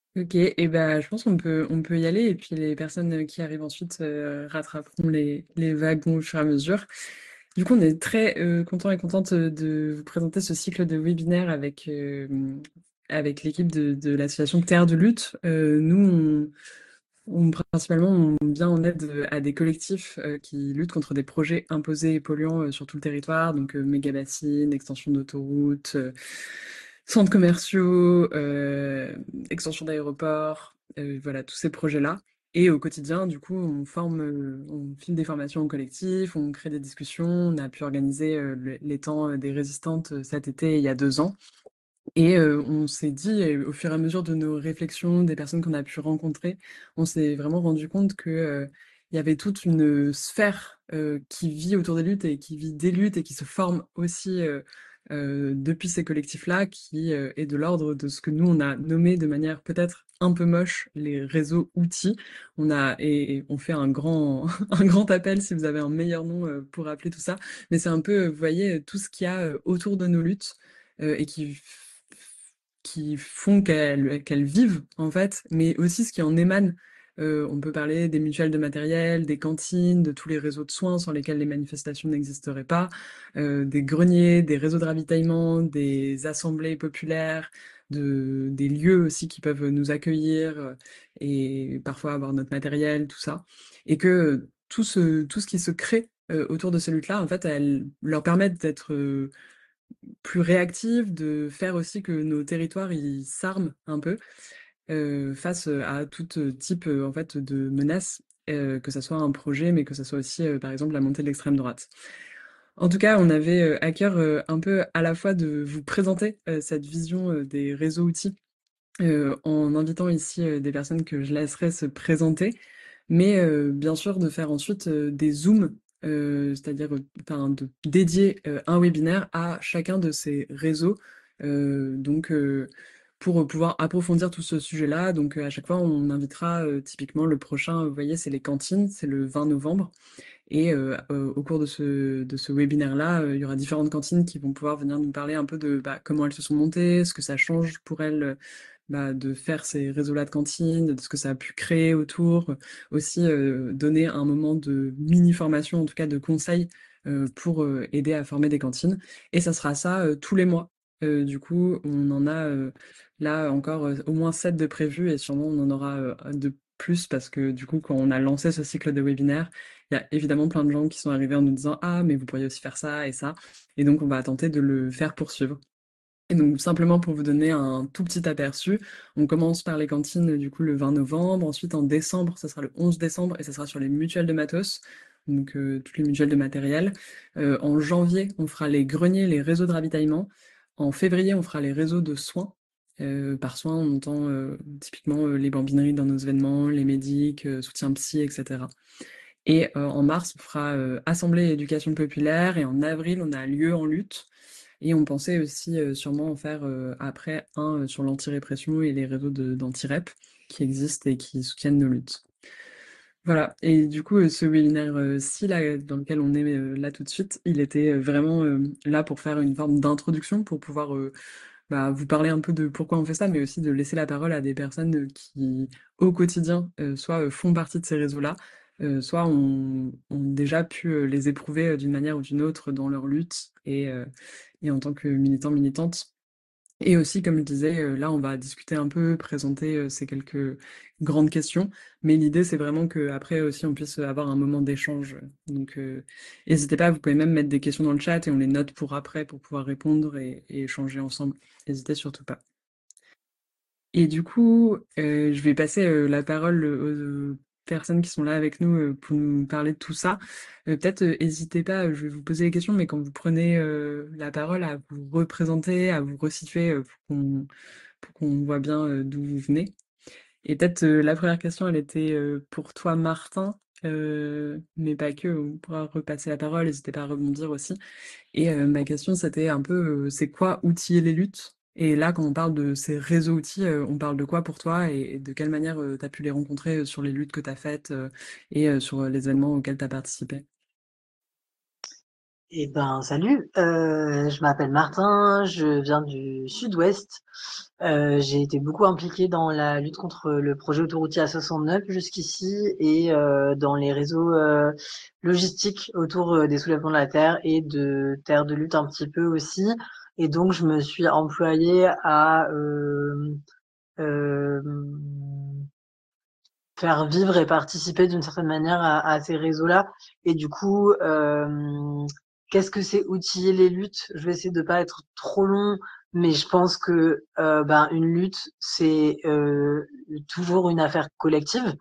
Ok, et ben je pense qu'on peut y aller et puis les personnes qui arrivent ensuite rattraperont les wagons au fur et à mesure. Du coup, on est très content et contente de vous présenter ce cycle de webinaires avec l'équipe de l'association Terre de Lutte. Nous, principalement, on vient en aide à des collectifs qui luttent contre des projets imposés et polluants sur tout le territoire, donc méga-bassines, extension d'autoroutes, centres commerciaux, extension d'aéroports, voilà, tous ces projets-là. Et au quotidien, du coup, on file des formations au collectif, on crée des discussions, on a pu organiser les temps des résistantes cet été, il y a 2 ans. Et on s'est dit, au fur et à mesure de nos réflexions, des personnes qu'on a pu rencontrer, on s'est vraiment rendu compte que, il y avait toute une sphère qui vit autour des luttes et qui vit des luttes et qui se forme aussi depuis ces collectifs-là, qui est de l'ordre de ce que nous, on a nommé de manière peut-être un peu moche les réseaux outils. Et on fait un grand, un grand appel si vous avez un meilleur nom pour appeler tout ça. Mais c'est un peu, vous voyez, tout ce qu'il y a autour de nos luttes et qui font qu'elles vivent, en fait, mais aussi ce qui en émane. On peut parler des mutuelles de matériel, des cantines, de tous les réseaux de soins sans lesquels les manifestations n'existeraient pas, des greniers, des réseaux de ravitaillement, des assemblées populaires, des lieux aussi qui peuvent nous accueillir et parfois avoir notre matériel, tout ça. Et que tout ce qui se crée autour de ces luttes-là, en fait, elles leur permettent d'être plus réactive, de faire aussi que nos territoires ils s'arment un peu face à tout type en fait de menaces, que ça soit un projet, mais que ça soit aussi par exemple la montée de l'extrême droite. En tout cas, on avait à cœur un peu à la fois de vous présenter cette vision des réseaux outils en invitant ici des personnes que je laisserai se présenter, mais bien sûr de faire ensuite des zooms, c'est-à-dire enfin, de dédier un webinaire à chacun de ces réseaux, donc pour pouvoir approfondir tout ce sujet-là. Donc à chaque fois, on invitera typiquement le prochain, vous voyez, c'est les cantines, c'est le 20 novembre. Et au cours de ce webinaire-là, il y aura différentes cantines qui vont pouvoir venir nous parler un peu de bah, comment elles se sont montées, ce que ça change pour elles bah, de faire ces réseaux-là de cantines, de ce que ça a pu créer autour. Aussi donner un moment de mini-formation, en tout cas de conseils pour aider à former des cantines. Et ça sera ça tous les mois. Du coup, on en a là encore au moins 7 de prévus et sûrement on en aura de plus parce que du coup, quand on a lancé ce cycle de webinaires, il y a évidemment plein de gens qui sont arrivés en nous disant «Ah, mais vous pourriez aussi faire ça et ça». Et donc, on va tenter de le faire poursuivre. Et donc, simplement pour vous donner un tout petit aperçu, on commence par les cantines du coup le 20 novembre. Ensuite, en décembre, ça sera le 11 décembre et ça sera sur les mutuelles de matos, donc toutes les mutuelles de matériel. En janvier, on fera les greniers, les réseaux de ravitaillement. En février, on fera les réseaux de soins. Par soins, on entend typiquement les bambineries dans nos événements, les médics, soutien psy, etc. Et en mars, on fera Assemblée et éducation populaire. Et en avril, on a lieu en lutte. Et on pensait aussi sûrement en faire après un sur l'anti-répression et les réseaux d'anti-rep qui existent et qui soutiennent nos luttes. Voilà. Et du coup, ce webinaire-ci, là, dans lequel on est là tout de suite, il était vraiment là pour faire une forme d'introduction, pour pouvoir bah, vous parler un peu de pourquoi on fait ça, mais aussi de laisser la parole à des personnes qui, au quotidien, soit font partie de ces réseaux-là, soit ont déjà pu les éprouver d'une manière ou d'une autre dans leur lutte et en tant que militant, militante. Et aussi, comme je disais, là, on va discuter un peu, présenter ces quelques grandes questions, mais l'idée, c'est vraiment qu'après aussi, on puisse avoir un moment d'échange. Donc, n'hésitez pas, vous pouvez même mettre des questions dans le chat et on les note pour après, pour pouvoir répondre et échanger ensemble. N'hésitez surtout pas. Et du coup, je vais passer la parole aux personnes qui sont là avec nous pour nous parler de tout ça. Peut-être, n'hésitez pas, je vais vous poser les questions, mais quand vous prenez la parole, à vous représenter, à vous resituer pour qu'on voit bien d'où vous venez. Et peut-être la première question, elle était pour toi, Martin, mais pas que, on pourra repasser la parole, n'hésitez pas à rebondir aussi. Et ma question, c'était un peu, c'est quoi outiller les luttes? Et là, quand on parle de ces réseaux outils, on parle de quoi pour toi et de quelle manière tu as pu les rencontrer sur les luttes que tu as faites et sur les événements auxquels tu as participé? Eh ben, salut, je m'appelle Martin, je viens du sud-ouest. J'ai été beaucoup impliqué dans la lutte contre le projet autoroutier A69 jusqu'ici et dans les réseaux logistiques autour des soulèvements de la terre et de terre de lutte un petit peu aussi. Et donc, je me suis employée à euh, faire vivre et participer d'une certaine manière à ces réseaux-là. Et du coup, qu'est-ce que c'est outiller les luttes? Je vais essayer de pas être trop long, mais je pense que ben, une lutte, c'est toujours une affaire collective.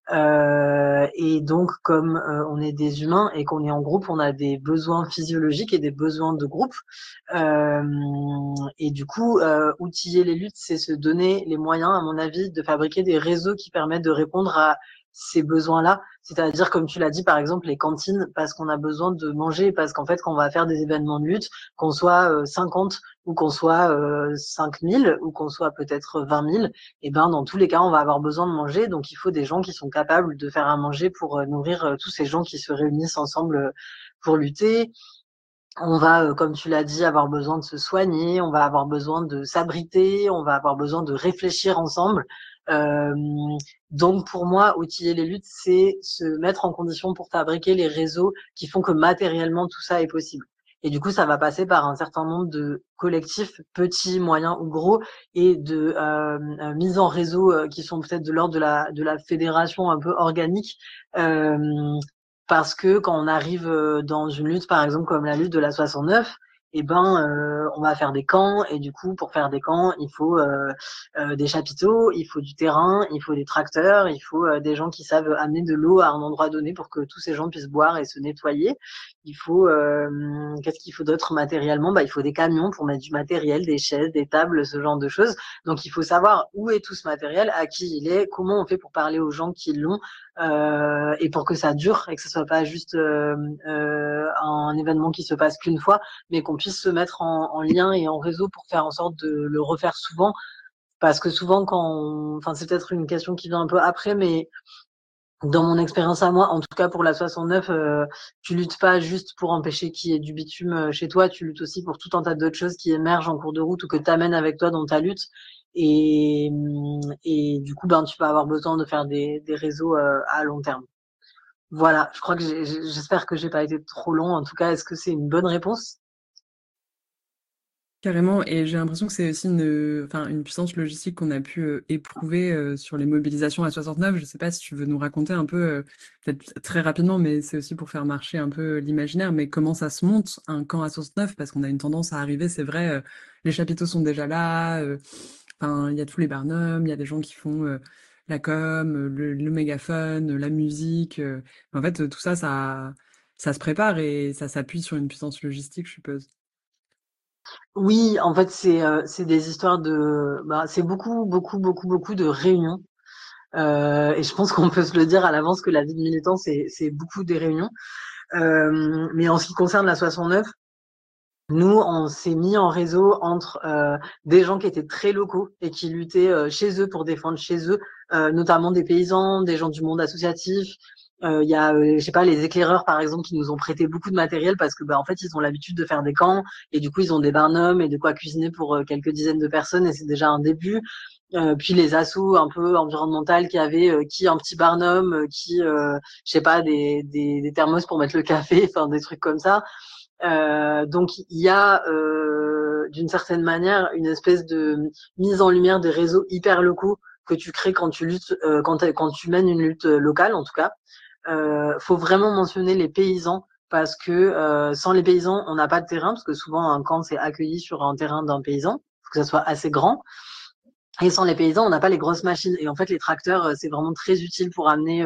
Et donc, comme on est des humains et qu'on est en groupe, on a des besoins physiologiques et des besoins de groupe. Euh, et du coup, outiller les luttes, c'est se donner les moyens, à mon avis, de fabriquer des réseaux qui permettent de répondre à ces besoins-là. C'est-à-dire, comme tu l'as dit, par exemple, les cantines, parce qu'on a besoin de manger, parce qu'en fait, quand on va faire des événements de lutte, qu'on soit 50 ou qu'on soit 5000 ou qu'on soit peut-être 20 000, et ben, dans tous les cas, on va avoir besoin de manger. Donc, il faut des gens qui sont capables de faire à manger pour nourrir tous ces gens qui se réunissent ensemble pour lutter. On va, comme tu l'as dit, avoir besoin de se soigner, on va avoir besoin de s'abriter, on va avoir besoin de réfléchir ensemble. Euh, donc pour moi, outiller les luttes, c'est se mettre en condition pour fabriquer les réseaux qui font que matériellement tout ça est possible. Et du coup, ça va passer par un certain nombre de collectifs, petits, moyens ou gros, et de mise en réseau qui sont peut-être de l'ordre de la fédération un peu organique. Euh, Parce que quand on arrive dans une lutte, par exemple comme la lutte de la 69, eh ben, on va faire des camps et du coup, pour faire des camps, il faut des chapiteaux, il faut du terrain, il faut des tracteurs, il faut des gens qui savent amener de l'eau à un endroit donné pour que tous ces gens puissent boire et se nettoyer. Il faut qu'est-ce qu'il faut d'autre matériellement? Bah, il faut des camions pour mettre du matériel, des chaises, des tables, ce genre de choses. Donc, il faut savoir où est tout ce matériel, à qui il est, comment on fait pour parler aux gens qui l'ont et pour que ça dure et que ce soit pas juste un événement qui se passe qu'une fois, mais qu'on puisse se mettre en lien et en réseau pour faire en sorte de le refaire souvent. Parce que souvent, enfin, c'est peut-être une question qui vient un peu après, mais dans mon expérience à moi, en tout cas pour la 69, tu luttes pas juste pour empêcher qu'il y ait du bitume chez toi, tu luttes aussi pour tout un tas d'autres choses qui émergent en cours de route ou que tu amènes avec toi dans ta lutte. Et du coup, ben, tu vas avoir besoin de faire des réseaux à long terme. Voilà, je crois que j'espère que j'ai pas été trop long. En tout cas, est-ce que c'est une bonne réponse? Carrément, et j'ai l'impression que c'est aussi enfin, une puissance logistique qu'on a pu éprouver sur les mobilisations à 69. Je sais pas si tu veux nous raconter un peu, peut-être très rapidement, mais c'est aussi pour faire marcher un peu l'imaginaire, mais comment ça se monte un camp à 69, parce qu'on a une tendance à arriver, c'est vrai, les chapiteaux sont déjà là, enfin, il y a tous les barnums, il y a des gens qui font la com, le mégaphone, la musique. En fait, tout ça, ça se prépare et ça s'appuie sur une puissance logistique, je suppose. Oui, en fait, c'est des histoires de, bah, c'est beaucoup de réunions. Et je pense qu'on peut se le dire à l'avance que la vie de militant, c'est beaucoup des réunions. Mais en ce qui concerne la 69, nous, on s'est mis en réseau entre des gens qui étaient très locaux et qui luttaient chez eux pour défendre chez eux, notamment des paysans, des gens du monde associatif. Il y a, je sais pas, les éclaireurs par exemple qui nous ont prêté beaucoup de matériel parce que, bah, en fait, ils ont l'habitude de faire des camps et du coup, ils ont des barnums et de quoi cuisiner pour quelques dizaines de personnes et c'est déjà un début. Puis les assos un peu environnementales qui avaient qui un petit barnum, qui je sais pas des thermos pour mettre le café, enfin des trucs comme ça. Donc il y a d'une certaine manière une espèce de mise en lumière des réseaux hyper locaux que tu crées quand tu luttes, quand tu mènes une lutte locale en tout cas. Faut vraiment mentionner les paysans parce que sans les paysans, on n'a pas de terrain parce que souvent un camp c'est accueilli sur un terrain d'un paysan, faut que ça soit assez grand. Et sans les paysans, on n'a pas les grosses machines. Et en fait, les tracteurs, c'est vraiment très utile pour amener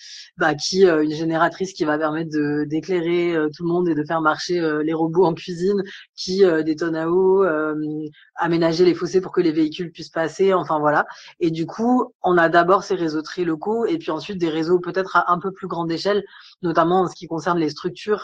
une génératrice qui va permettre de d'éclairer tout le monde et de faire marcher les robots en cuisine, qui des tonnes à eau, aménager les fossés pour que les véhicules puissent passer. Enfin voilà. Et du coup, on a d'abord ces réseaux très locaux et puis ensuite des réseaux peut-être à un peu plus grande échelle, notamment en ce qui concerne les structures.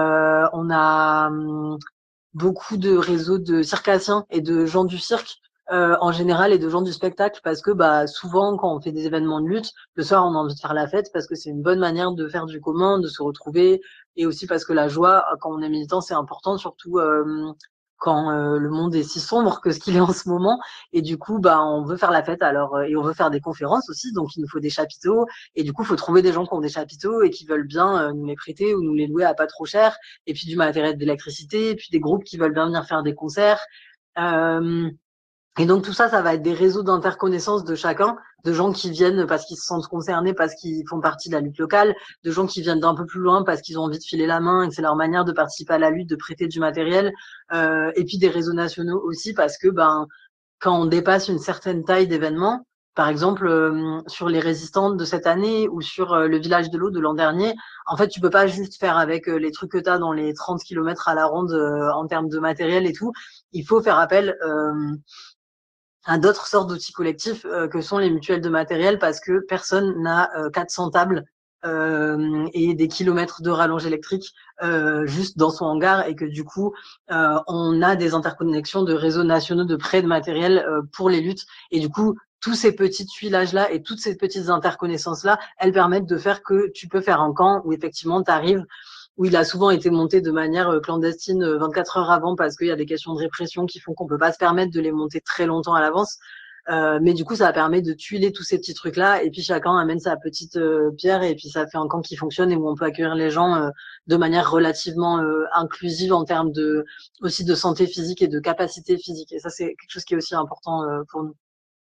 On a beaucoup de réseaux de circassiens et de gens du cirque en général et de gens du spectacle parce que souvent quand on fait des événements de lutte, le soir on a envie de faire la fête parce que c'est une bonne manière de faire du commun, de se retrouver et aussi parce que la joie quand on est militant c'est important surtout quand le monde est si sombre que ce qu'il est en ce moment et du coup on veut faire la fête alors et on veut faire des conférences aussi donc il nous faut des chapiteaux et du coup il faut trouver des gens qui ont des chapiteaux et qui veulent bien nous les prêter ou nous les louer à pas trop cher et puis du matériel d'électricité et puis des groupes qui veulent bien venir faire des concerts euh, et donc tout ça, ça va être des réseaux d'interconnaissance de chacun, de gens qui viennent parce qu'ils se sentent concernés, parce qu'ils font partie de la lutte locale, de gens qui viennent d'un peu plus loin parce qu'ils ont envie de filer la main et que c'est leur manière de participer à la lutte, de prêter du matériel, et puis des réseaux nationaux aussi parce que quand on dépasse une certaine taille d'événement, par exemple sur les résistantes de cette année ou sur le village de l'eau de l'an dernier, en fait tu peux pas juste faire avec les trucs que tu as dans les 30 kilomètres à la ronde en termes de matériel et tout. Il faut faire appel à d'autres sortes d'outils collectifs que sont les mutuelles de matériel parce que personne n'a 400 tables et des kilomètres de rallonge électrique juste dans son hangar et que du coup on a des interconnexions de réseaux nationaux de prêt de matériel pour les luttes et du coup tous ces petits tuilages là et toutes ces petites interconnaissances là elles permettent de faire que tu peux faire un camp où effectivement tu arrives où il a souvent été monté de manière clandestine 24 heures avant parce qu'il y a des questions de répression qui font qu'on peut pas se permettre de les monter très longtemps à l'avance. Mais du coup, ça permet de tuiler tous ces petits trucs-là et puis chacun amène sa petite pierre et puis ça fait un camp qui fonctionne et où on peut accueillir les gens de manière relativement inclusive en termes de aussi de santé physique et de capacité physique. Et ça, c'est quelque chose qui est aussi important pour nous.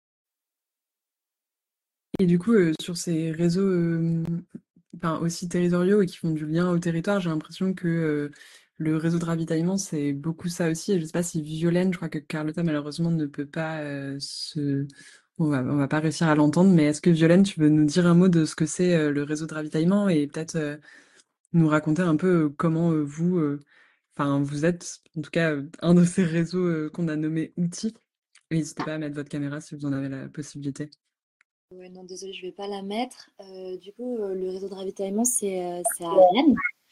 Et du coup, sur ces réseaux enfin, aussi territoriaux et qui font du lien au territoire, j'ai l'impression que le réseau de ravitaillement, c'est beaucoup ça aussi. Et je sais pas si Violaine, je crois que Carlotta, malheureusement, ne peut pas se. On va pas réussir à l'entendre, mais est-ce que Violaine, tu veux nous dire un mot de ce que c'est le réseau de ravitaillement et peut-être nous raconter un peu comment vous, enfin, vous êtes, en tout cas, un de ces réseaux qu'on a nommé outils. Et n'hésitez pas à mettre votre caméra si vous en avez la possibilité. Ouais, non, désolée, je vais pas la mettre. Du coup, le réseau de ravitaillement, c'est à Rennes.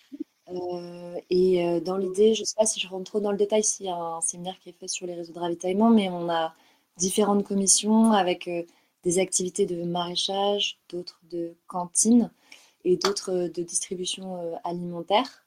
Dans l'idée, je sais pas si je rentre trop dans le détail, s'il y a un séminaire qui est fait sur les réseaux de ravitaillement, mais on a différentes commissions avec des activités de maraîchage, d'autres de cantine et d'autres de distribution alimentaire.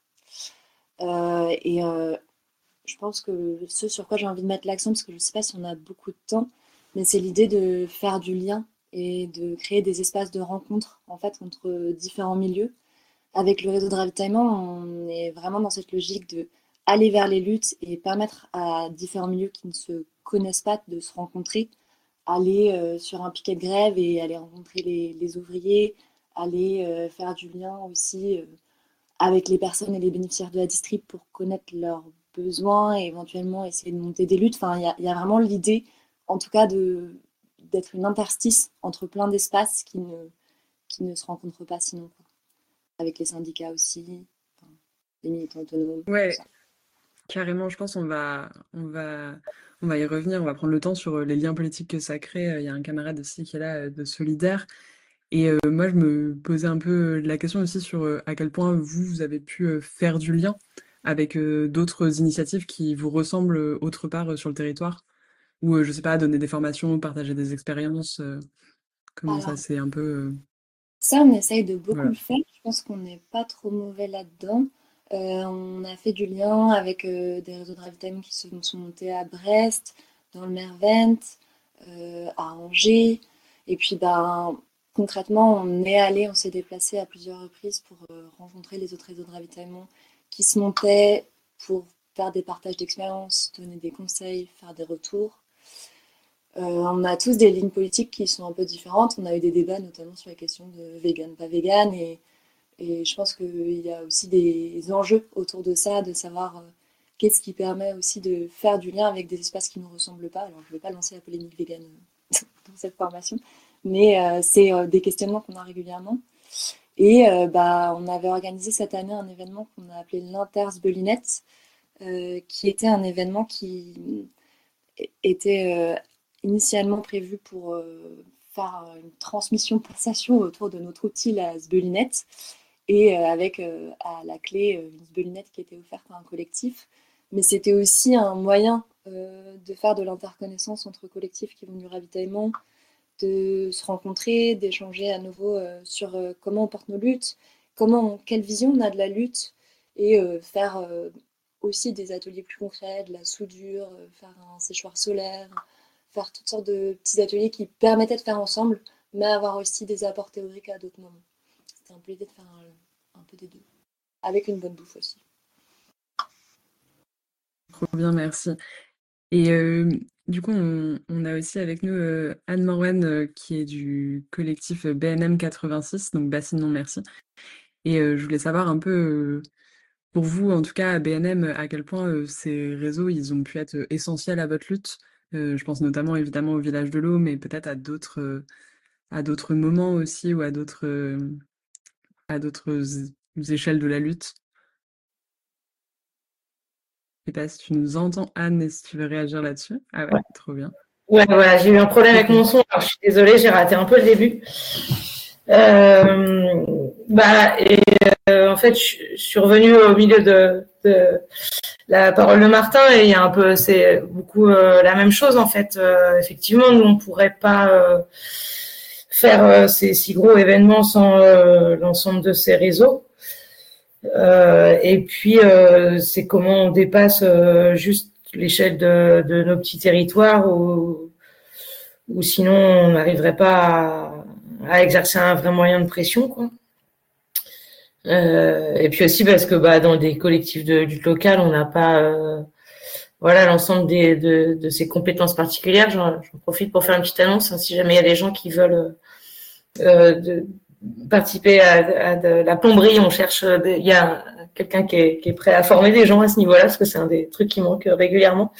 Je pense que ce sur quoi j'ai envie de mettre l'accent, parce que je ne sais pas si on a beaucoup de temps, mais c'est l'idée de faire du lien et de créer des espaces de rencontre en fait entre différents milieux. Avec le réseau de ravitaillement, on est vraiment dans cette logique de aller vers les luttes et permettre à différents milieux qui ne se connaissent pas de se rencontrer, aller sur un piquet de grève et aller rencontrer les ouvriers, aller faire du lien aussi avec les personnes et les bénéficiaires de la distrib pour connaître leurs besoins et éventuellement essayer de monter des luttes. Enfin, il y a vraiment l'idée, en tout cas, d'être une interstice entre plein d'espaces qui ne se rencontrent pas sinon, quoi. Avec les syndicats aussi, enfin, les militants autonomes, tout Ouais, ça. carrément, je pense on va y revenir, on va prendre le temps sur les liens politiques que ça crée. Il y a un camarade aussi qui est là de Solidaire. Et moi, je me posais un peu la question aussi sur à quel point vous, vous avez pu faire du lien avec d'autres initiatives qui vous ressemblent autre part sur le territoire. Ou, je sais pas, donner des formations, partager des expériences. Comment ça, Alors, c'est un peu. ça, on essaye de beaucoup Voilà. le faire. Je pense qu'on n'est pas trop mauvais là-dedans. On a fait du lien avec des réseaux de ravitaillement qui se sont montés à Brest, dans le Mervent, à Angers. Et puis, concrètement, on s'est déplacé à plusieurs reprises pour rencontrer les autres réseaux de ravitaillement qui se montaient pour faire des partages d'expériences, donner des conseils, faire des retours. On a tous des lignes politiques qui sont un peu différentes. On a eu des débats notamment sur la question de vegan, pas vegan. Et je pense qu'il y a aussi des enjeux autour de ça, de savoir qu'est-ce qui permet aussi de faire du lien avec des espaces qui ne nous ressemblent pas. Alors, je ne vais pas lancer la polémique vegan dans cette formation, mais c'est des questionnements qu'on a régulièrement. On avait organisé cette année un événement qu'on a appelé l'Intersbelinette, qui était un événement qui était initialement prévu pour faire une transmission passation autour de notre outil, la Sbelinette, et avec à la clé une Sbelinette qui était offerte à un collectif. Mais c'était aussi un moyen de faire de l'interconnaissance entre collectifs qui vont du ravitaillement, de se rencontrer, d'échanger à nouveau sur comment on porte nos luttes, quelle vision on a de la lutte, et faire aussi des ateliers plus concrets, de la soudure, faire un séchoir solaire, faire toutes sortes de petits ateliers qui permettaient de faire ensemble, mais avoir aussi des apports théoriques à d'autres moments. C'était un peu l'idée de faire un peu des deux, avec une bonne bouffe aussi. Trop bien, merci. Et du coup, on a aussi avec nous Anne Morwen qui est du collectif BNM 86, donc Bassine Non Merci. Et je voulais savoir un peu, pour vous, en tout cas à BNM, à quel point ces réseaux, ils ont pu être essentiels à votre lutte. Je pense notamment évidemment au Village de l'Eau, mais peut-être à d'autres moments aussi ou à d'autres échelles de la lutte. Je sais pas si tu nous entends, Anne, et si tu veux réagir là-dessus. Ah ouais, Ouais. trop bien. Ouais, voilà, j'ai eu un problème avec mon son, alors je suis désolée, j'ai raté un peu le début. En fait, je suis revenue au milieu de la parole de Martin et il y a un peu, c'est beaucoup la même chose en fait. Effectivement, nous on pourrait pas faire ces si gros événements sans l'ensemble de ces réseaux. Et puis c'est comment on dépasse juste l'échelle de nos petits territoires ou sinon on n'arriverait pas à exercer un vrai moyen de pression, quoi. Et puis aussi parce que dans des collectifs de lutte locale, on n'a pas voilà l'ensemble de ces compétences particulières. J'en profite pour faire une petite annonce, hein, si jamais il y a des gens qui veulent participer à de la plomberie, on cherche, il y a quelqu'un qui est prêt à former des gens à ce niveau-là, parce que c'est un des trucs qui manque régulièrement.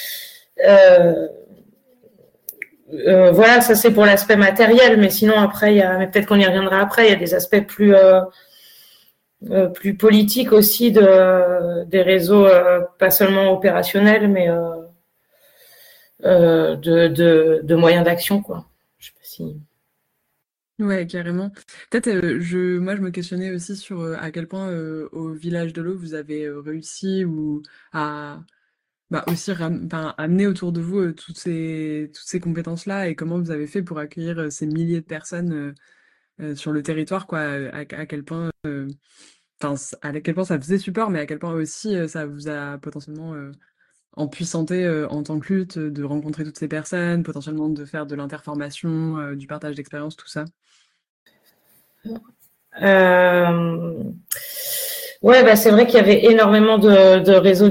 Voilà, ça c'est pour l'aspect matériel, mais sinon après, mais peut-être qu'on y reviendra après, il y a des aspects plus politiques aussi des réseaux, pas seulement opérationnels, mais de moyens d'action, quoi. Je sais pas si... Ouais, carrément. Peut-être, moi, je me questionnais aussi sur à quel point au Village de l'Eau, vous avez réussi ou à aussi amener autour de vous toutes ces compétences-là et comment vous avez fait pour accueillir ces milliers de personnes sur le territoire, quoi, à quel point, à quel point ça faisait support, mais à quel point aussi ça vous a potentiellement empuissanté en tant que lutte, de rencontrer toutes ces personnes, potentiellement de faire de l'interformation, du partage d'expérience, tout ça. Ouais, c'est vrai qu'il y avait énormément de réseaux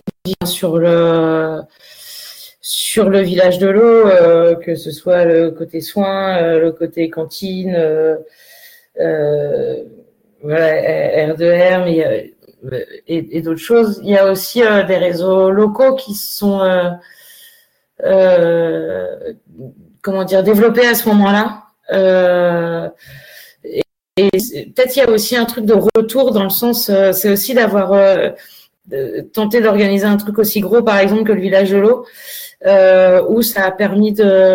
sur le Village de l'Eau, que ce soit le côté soins, le côté cantine, voilà, R2R, mais et d'autres choses. Il y a aussi des réseaux locaux qui sont comment dire, développés à ce moment-là. Et peut-être il y a aussi un truc de retour dans le sens, c'est aussi d'avoir tenté d'organiser un truc aussi gros, par exemple, que le Village de l'Eau, où ça a permis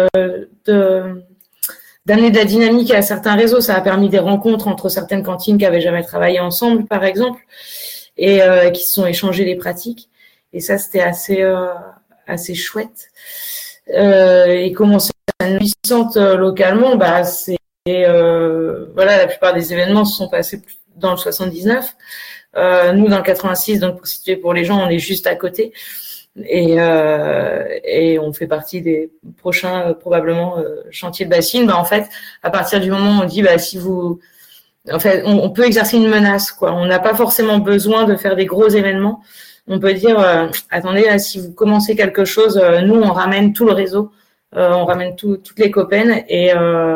d'amener de la dynamique à certains réseaux. Ça a permis des rencontres entre certaines cantines qui avaient jamais travaillé ensemble, par exemple, et qui se sont échangées les pratiques. Et ça, c'était assez chouette. Et comment c'est puissante localement, c'est voilà, la plupart des événements se sont passés dans le 79. Nous, dans le 86, donc pour situer pour les gens, on est juste à côté. Et on fait partie des prochains probablement chantiers de bassine. En fait, à partir du moment où on dit si vous, en fait, on peut exercer une menace, quoi. On n'a pas forcément besoin de faire des gros événements. On peut dire attendez, là, si vous commencez quelque chose, nous on ramène tout le réseau, on ramène toutes les copaines et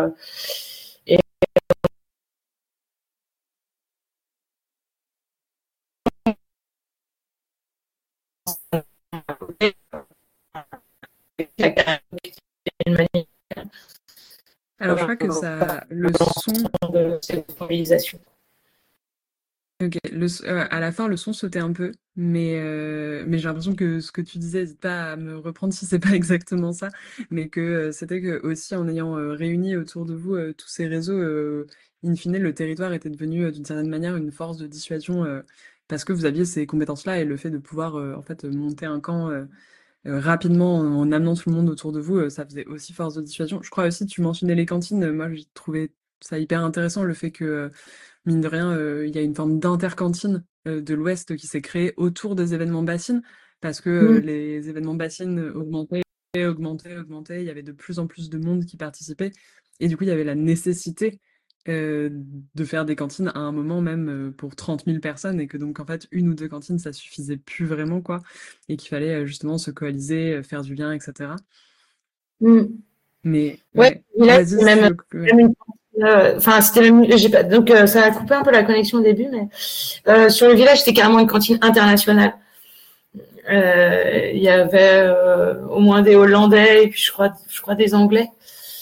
Alors, je crois que ça, le son. de cette mobilisation. Ok, à la fin, le son sautait un peu, mais j'ai l'impression que ce que tu disais, n'hésite pas à me reprendre si c'est pas exactement ça, mais que c'était que aussi en ayant réuni autour de vous tous ces réseaux, in fine, le territoire était devenu d'une certaine manière une force de dissuasion parce que vous aviez ces compétences-là et le fait de pouvoir en fait monter un camp rapidement en amenant tout le monde autour de vous, ça faisait aussi force de dissuasion. Je crois aussi, tu mentionnais les cantines, moi j'ai trouvé ça hyper intéressant le fait que, mine de rien, il y a une forme d'intercantine de l'Ouest qui s'est créée autour des événements bassines, parce que Mm. les événements bassines augmentaient, il y avait de plus en plus de monde qui participait, et du coup il y avait la nécessité euh, de faire des cantines à un moment même pour 30 000 personnes, et que donc en fait une ou deux cantines ça suffisait plus vraiment quoi, et qu'il fallait justement se coaliser, faire du lien, etc. Mm. Mais Ouais, ouais, mais là, vas-y c'était si tu même, veux. Ouais. même une enfin, c'était même, j'ai pas, donc ça a coupé un peu la connexion au début, mais sur le village, c'était carrément une cantine internationale. Il y avait au moins des Hollandais et puis je crois des Anglais.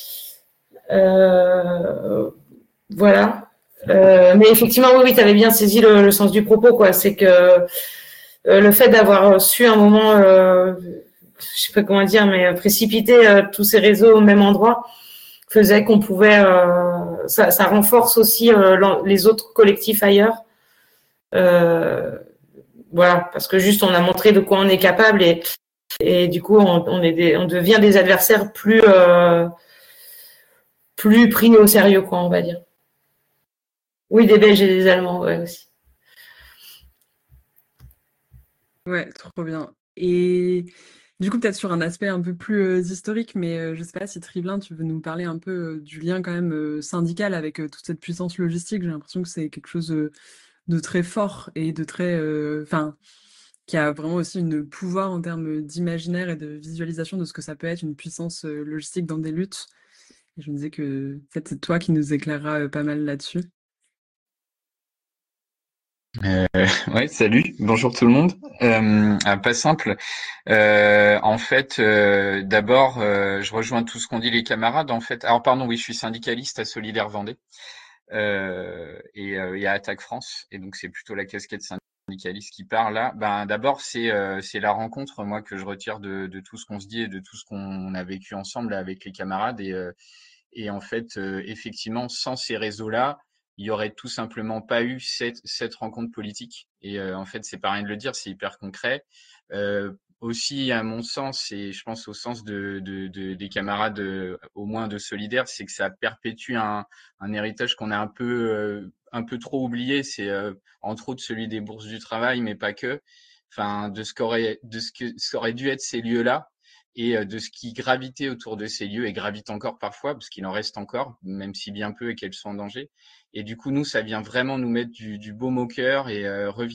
Euh, voilà. Mais effectivement, oui, tu avais bien saisi le sens du propos, quoi. C'est que le fait d'avoir su un moment, je sais pas comment dire, mais précipiter tous ces réseaux au même endroit faisait qu'on pouvait, ça renforce aussi les autres collectifs ailleurs. Euh, voilà, parce que juste on a montré de quoi on est capable et du coup on devient des adversaires plus pris au sérieux, quoi, on va dire. Oui, des Belges et des Allemands, ouais, aussi. Ouais, trop bien. Et du coup, peut-être sur un aspect un peu plus historique, mais je sais pas si Trivelin, tu veux nous parler un peu du lien quand même syndical avec toute cette puissance logistique. J'ai l'impression que c'est quelque chose de très fort et de très, enfin, qui a vraiment aussi une pouvoir en termes d'imaginaire et de visualisation de ce que ça peut être une puissance logistique dans des luttes. Et je me disais que peut-être c'est toi qui nous éclairera pas mal là-dessus. Euh, ouais, salut, bonjour tout le monde. Pas simple. En fait, d'abord, je rejoins tout ce qu'ont dit les camarades. En fait, alors pardon, oui, je suis syndicaliste à Solidaire Vendée et à Attaque France, et donc c'est plutôt la casquette syndicaliste qui parle là. Ben d'abord, c'est la rencontre, moi, que je retire de tout ce qu'on se dit et de tout ce qu'on a vécu ensemble là, avec les camarades et en fait, effectivement, sans ces réseaux-là, il y aurait tout simplement pas eu cette rencontre politique. Et en fait, c'est pas rien de le dire, c'est hyper concret. Aussi, à mon sens, et je pense au sens des camarades, au moins de Solidaire, c'est que ça perpétue un héritage qu'on a un peu trop oublié. C'est entre autres celui des bourses du travail, mais pas que. Enfin, de ce que ça aurait dû être ces lieux-là et de ce qui gravitait autour de ces lieux et gravite encore parfois, parce qu'il en reste encore, même si bien peu et qu'elles sont en danger. Et du coup, nous, ça vient vraiment nous mettre du baume au cœur et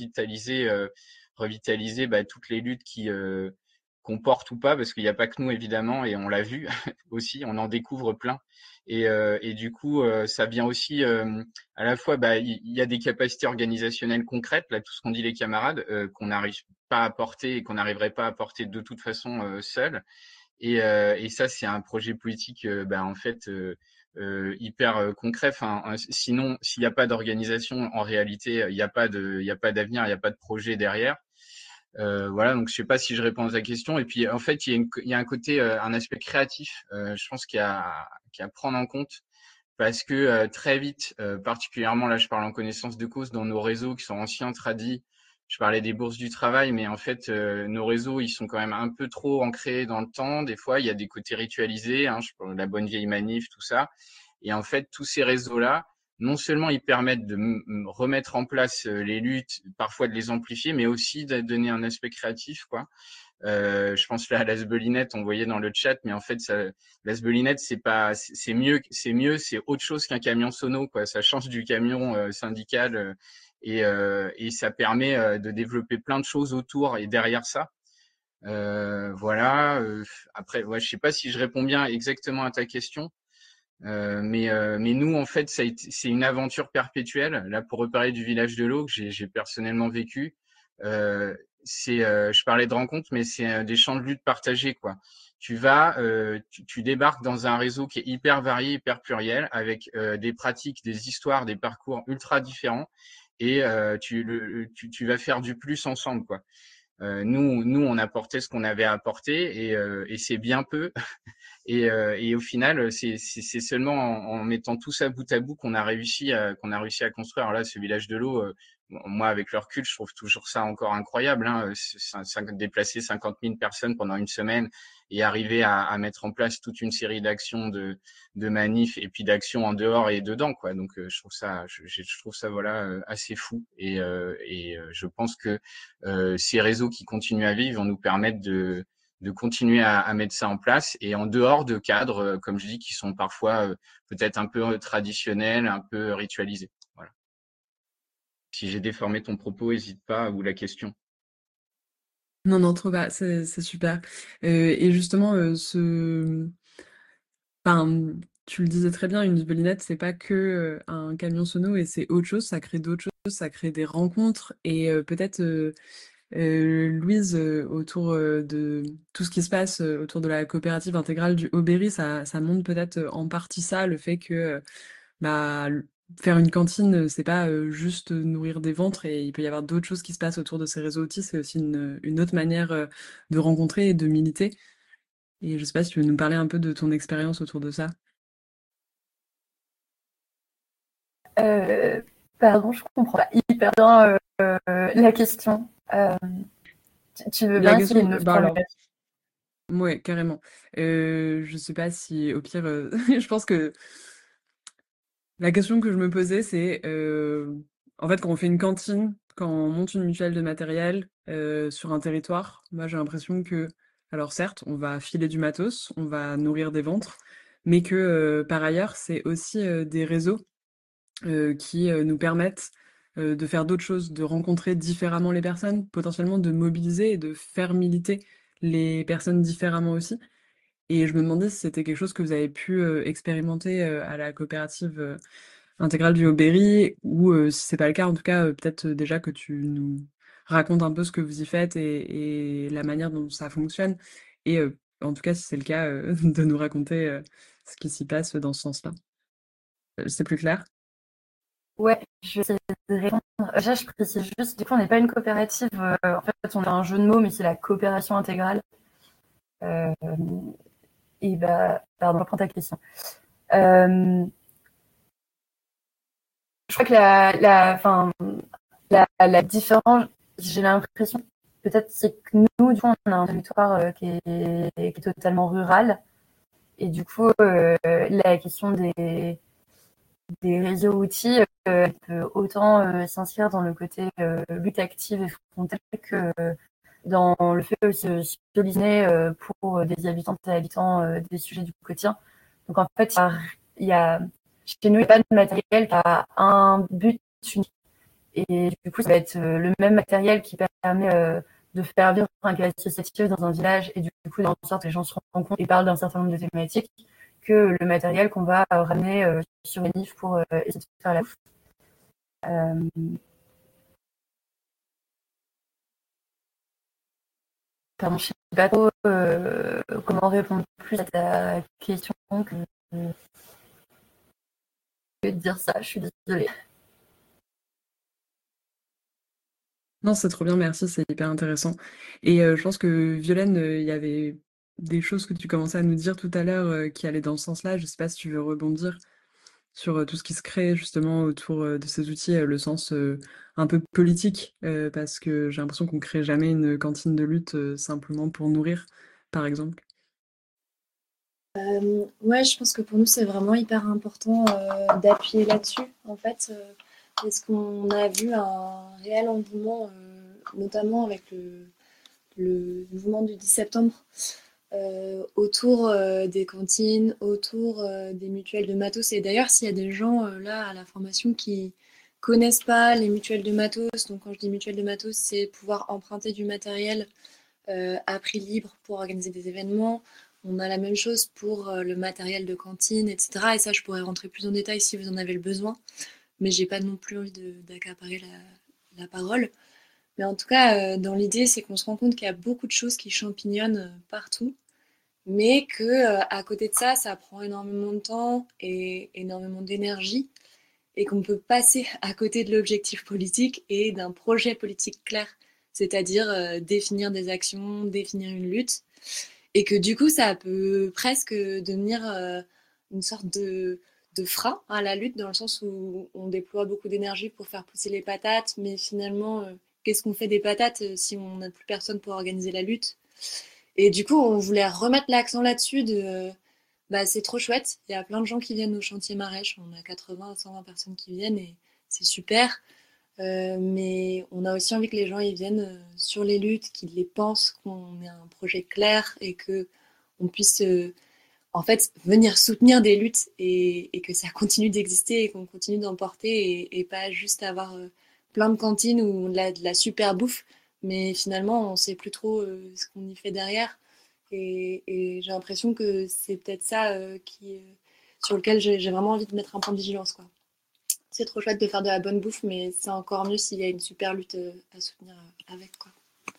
revitaliser toutes les luttes qu'on porte ou pas, parce qu'il n'y a pas que nous, évidemment, et on l'a vu aussi, on en découvre plein. Et du coup, ça vient aussi à la fois, il y a des capacités organisationnelles concrètes, là, tout ce qu'ont dit les camarades, qu'on n'arrive pas à porter et qu'on n'arriverait pas à porter de toute façon seul. Et ça, c'est un projet politique, en fait, hyper concret. Enfin, sinon, s'il n'y a pas d'organisation, en réalité, il y a pas d'avenir, il n'y a pas de projet derrière. Voilà, donc je sais pas si je réponds à ta question. Et puis, en fait, il y a un côté, un aspect créatif, je pense qu'il y a à prendre en compte parce que très vite, particulièrement là, je parle en connaissance de cause, dans nos réseaux qui sont anciens, tradis, je parlais des bourses du travail, mais en fait, nos réseaux, ils sont quand même un peu trop ancrés dans le temps. Des fois, il y a des côtés ritualisés, hein, je parle de la bonne vieille manif, tout ça. Et en fait, tous ces réseaux-là, non seulement ils permettent de remettre en place les luttes, parfois de les amplifier, mais aussi de donner un aspect créatif, quoi. Je pense là à l'Asbelinette, on voyait dans le chat, mais en fait, l'Asbelinette, c'est mieux, c'est autre chose qu'un camion sono, quoi. Ça change du camion syndical et ça permet de développer plein de choses autour et derrière ça. Voilà. Après, ouais, je sais pas si je réponds bien exactement à ta question. Mais nous, en fait, c'est une aventure perpétuelle. Là, pour reparler du village de l'eau que j'ai personnellement vécu, euh, je parlais de rencontres, mais c'est des champs de lutte partagés, quoi. Tu débarques dans un réseau qui est hyper varié, hyper pluriel, avec des pratiques, des histoires, des parcours ultra différents, et tu vas faire du plus ensemble, quoi. Nous, on apportait ce qu'on avait à apporter, et c'est bien peu. Et au final, c'est seulement en mettant tout ça bout à bout qu'on a réussi à construire. Alors là, ce village de l'eau, moi, avec le recul, je trouve toujours ça encore incroyable, hein, déplacer 50 000 personnes pendant une semaine et arriver à mettre en place toute une série d'actions, de manifs et puis d'actions en dehors et dedans, quoi. Donc, je trouve ça voilà assez fou. Et je pense que ces réseaux qui continuent à vivre vont nous permettre de continuer à mettre ça en place et en dehors de cadres, comme je dis, qui sont parfois peut-être un peu traditionnels, un peu ritualisés. Voilà. Si j'ai déformé ton propos, n'hésite pas, ou la question. Non, non, trop bas, c'est super. Et justement, enfin, tu le disais très bien, une vibolinette, c'est pas que un camion sono et c'est autre chose, ça crée d'autres choses, ça crée des rencontres et peut-être Louise, autour de tout ce qui se passe autour de la coopérative intégrale du Aubéry, ça montre peut-être en partie ça, le fait que bah, faire une cantine, c'est pas juste nourrir des ventres et il peut y avoir d'autres choses qui se passent autour de ces réseaux outils, c'est aussi une autre manière de rencontrer et de militer. Et je sais pas si tu veux nous parler un peu de ton expérience autour de ça. Pardon, je comprends pas hyper bien la question. Tu veux La bien essayer question, de me bah alors, formuler? ouais, carrément. Je sais pas si, au pire, je pense que la question que je me posais, c'est en fait, quand on fait une cantine, quand on monte une mutuelle de matériel sur un territoire, moi j'ai l'impression que, alors certes, on va filer du matos, on va nourrir des ventres, mais que par ailleurs, c'est aussi des réseaux qui nous permettent de faire d'autres choses, de rencontrer différemment les personnes, potentiellement de mobiliser et de faire militer les personnes différemment aussi. Et je me demandais si c'était quelque chose que vous avez pu expérimenter à la coopérative intégrale du Aubéry, ou si c'est pas le cas, en tout cas, peut-être déjà que tu nous racontes un peu ce que vous y faites et la manière dont ça fonctionne. Et en tout cas, si c'est le cas, de nous raconter ce qui s'y passe dans ce sens-là. C'est plus clair? Ouais, je vais essayer de répondre. Déjà, je précise juste, du coup, on n'est pas une coopérative. En fait, on a un jeu de mots, mais c'est la coopération intégrale. Euh, et bah, pardon, je reprends ta question. Je crois que la différence, j'ai l'impression, peut-être, c'est que nous, du coup, on a un territoire qui est totalement rural. Et du coup, la question des réseaux outils peut autant s'inscrire dans le côté lutte active et frontale que dans le fait de se positionner pour des habitantes et habitants des sujets du quotidien. Donc en fait, chez nous, il n'y a pas de matériel qui a un but unique. Et du coup, ça va être le même matériel qui permet de faire vivre un cadre associatif dans un village et du coup, en sorte, les gens se rencontrent et parlent d'un certain nombre de thématiques que le matériel qu'on va ramener sur les NIF pour essayer de faire la bouffe. Pardon, je ne sais pas trop comment répondre plus à ta question que de dire ça. Je suis désolée. Non, c'est trop bien, merci, c'est hyper intéressant. Et je pense que Violaine, il y avait des choses que tu commençais à nous dire tout à l'heure qui allaient dans ce sens-là. Je sais pas si tu veux rebondir sur tout ce qui se crée justement autour de ces outils, le sens un peu politique, parce que j'ai l'impression qu'on crée jamais une cantine de lutte simplement pour nourrir, par exemple. Ouais, je pense que pour nous, c'est vraiment hyper important d'appuyer là-dessus, en fait, parce qu'on a vu un réel engouement, notamment avec le mouvement du 10 septembre, autour des cantines, autour des mutuelles de matos. Et d'ailleurs, s'il y a des gens là à la formation qui connaissent pas les mutuelles de matos, donc quand je dis mutuelle de matos, c'est pouvoir emprunter du matériel à prix libre pour organiser des événements. On a la même chose pour le matériel de cantine, etc. Et ça, je pourrais rentrer plus en détail si vous en avez le besoin. Mais j'ai pas non plus envie d'accaparer la parole. Mais en tout cas, dans l'idée, c'est qu'on se rend compte qu'il y a beaucoup de choses qui champignonnent partout, mais que à côté de ça, ça prend énormément de temps et énormément d'énergie, et qu'on peut passer à côté de l'objectif politique et d'un projet politique clair, c'est-à-dire définir des actions, définir une lutte, et que du coup, ça peut presque devenir une sorte de frein à la lutte, dans le sens où on déploie beaucoup d'énergie pour faire pousser les patates, mais finalement, qu'est-ce qu'on fait des patates si on n'a plus personne pour organiser la lutte? Et du coup, on voulait remettre l'accent là-dessus de c'est trop chouette, il y a plein de gens qui viennent au chantier Marèche, on a 80 à 120 personnes qui viennent et c'est super. Mais on a aussi envie que les gens y viennent sur les luttes, qu'ils les pensent, qu'on ait un projet clair et que on puisse en fait venir soutenir des luttes et que ça continue d'exister et qu'on continue d'en porter et pas juste avoir plein de cantines ou de la super bouffe, mais finalement on sait plus trop ce qu'on y fait derrière et j'ai l'impression que c'est peut-être ça sur lequel j'ai vraiment envie de mettre un point de vigilance, quoi. C'est trop chouette de faire de la bonne bouffe, mais c'est encore mieux s'il y a une super lutte à soutenir avec, quoi.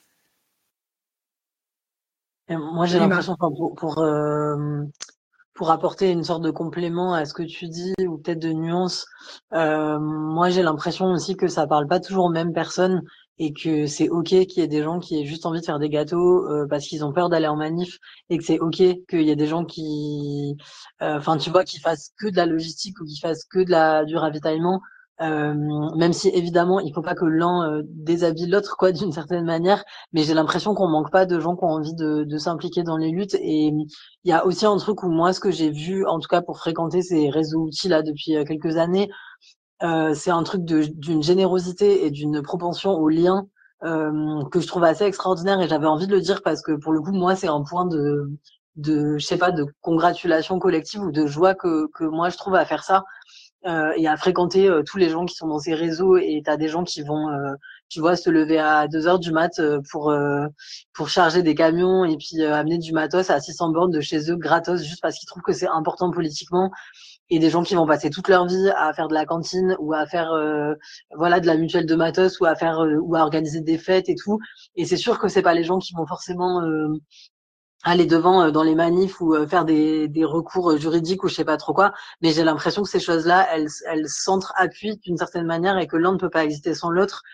Et moi, j'ai Emma. l'impression, pour apporter une sorte de complément à ce que tu dis ou peut-être de nuance, moi j'ai l'impression aussi que ça parle pas toujours aux mêmes personnes et que c'est ok qu'il y ait des gens qui aient juste envie de faire des gâteaux parce qu'ils ont peur d'aller en manif et que c'est ok qu'il y ait des gens qui, enfin tu vois, qui fassent que de la logistique ou qui fassent que du ravitaillement. Même si évidemment il faut pas que l'un déshabille l'autre quoi d'une certaine manière, mais j'ai l'impression qu'on manque pas de gens qui ont envie de s'impliquer dans les luttes et il y a aussi un truc où moi, ce que j'ai vu, en tout cas pour fréquenter ces réseaux outils là depuis quelques années, c'est un truc d'une générosité et d'une propension au lien que je trouve assez extraordinaire et j'avais envie de le dire parce que pour le coup, moi, c'est un point je sais pas, de congratulation collective ou de joie que moi je trouve à faire ça et à fréquenter tous les gens qui sont dans ces réseaux et t'as des gens qui vont tu vois se lever à 2 heures du mat pour charger des camions et puis amener du matos à 600 bornes de chez eux gratos juste parce qu'ils trouvent que c'est important politiquement et des gens qui vont passer toute leur vie à faire de la cantine ou à faire voilà de la mutuelle de matos ou à faire ou à organiser des fêtes et tout et c'est sûr que c'est pas les gens qui vont forcément aller devant dans les manifs ou faire des recours juridiques ou je sais pas trop quoi. Mais j'ai l'impression que ces choses-là, elles s'entre-appuient d'une certaine manière et que l'un ne peut pas exister sans l'autre.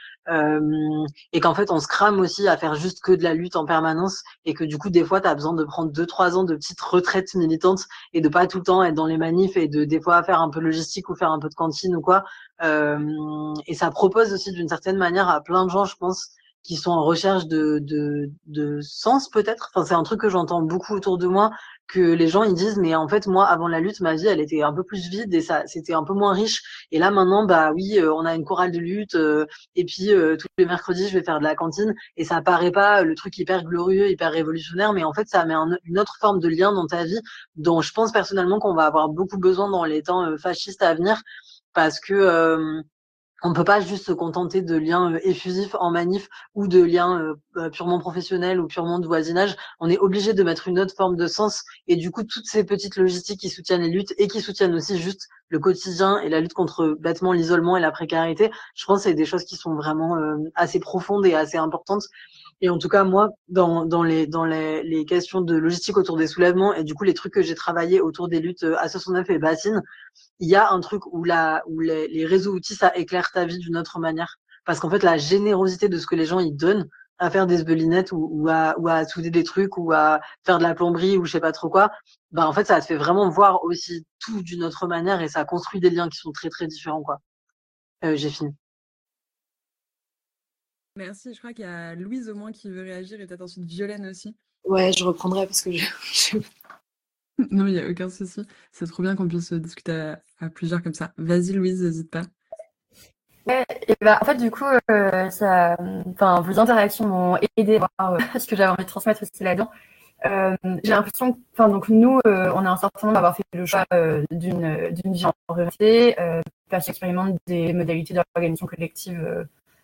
Et qu'en fait, on se crame aussi à faire juste que de la lutte en permanence et que du coup, des fois, tu as besoin de prendre 2-3 ans de petites retraites militantes et de pas tout le temps être dans les manifs et de des fois faire un peu logistique ou faire un peu de cantine ou quoi. Et ça propose aussi d'une certaine manière à plein de gens, je pense, qui sont en recherche de sens peut-être. Enfin, c'est un truc que j'entends beaucoup autour de moi, que les gens ils disent mais en fait moi avant la lutte ma vie elle était un peu plus vide et ça c'était un peu moins riche et là maintenant bah oui on a une chorale de lutte et puis tous les mercredis je vais faire de la cantine et ça paraît pas le truc hyper glorieux hyper révolutionnaire mais en fait ça met une autre forme de lien dans ta vie dont je pense personnellement qu'on va avoir beaucoup besoin dans les temps fascistes à venir parce que on peut pas juste se contenter de liens effusifs en manif ou de liens purement professionnels ou purement de voisinage. On est obligé de mettre une autre forme de sens et du coup toutes ces petites logistiques qui soutiennent les luttes et qui soutiennent aussi juste le quotidien et la lutte contre bêtement l'isolement et la précarité, je pense que c'est des choses qui sont vraiment assez profondes et assez importantes. Et en tout cas, moi, dans les questions de logistique autour des soulèvements et du coup les trucs que j'ai travaillé autour des luttes à 69 et Bassine, il y a un truc où les réseaux outils, ça éclaire ta vie d'une autre manière. Parce qu'en fait, la générosité de ce que les gens ils donnent à faire des sbelinettes ou à souder des trucs ou à faire de la plomberie ou je sais pas trop quoi, bah en fait, ça te fait vraiment voir aussi tout d'une autre manière et ça construit des liens qui sont très très différents, quoi. J'ai fini. Merci, je crois qu'il y a Louise au moins qui veut réagir et peut-être ensuite Violaine aussi. Ouais, je reprendrai parce que Non, il n'y a aucun souci. C'est trop bien qu'on puisse discuter à plusieurs comme ça. Vas-y Louise, n'hésite pas. Ouais, et en fait, du coup, vos interactions m'ont aidé à voir ce que j'avais envie de transmettre aussi là-dedans. J'ai l'impression que, donc nous, on a un certain nombre d'avoir fait le choix d'une vie en ruralité, parce qu'on expérimente des modalités d'organisation collective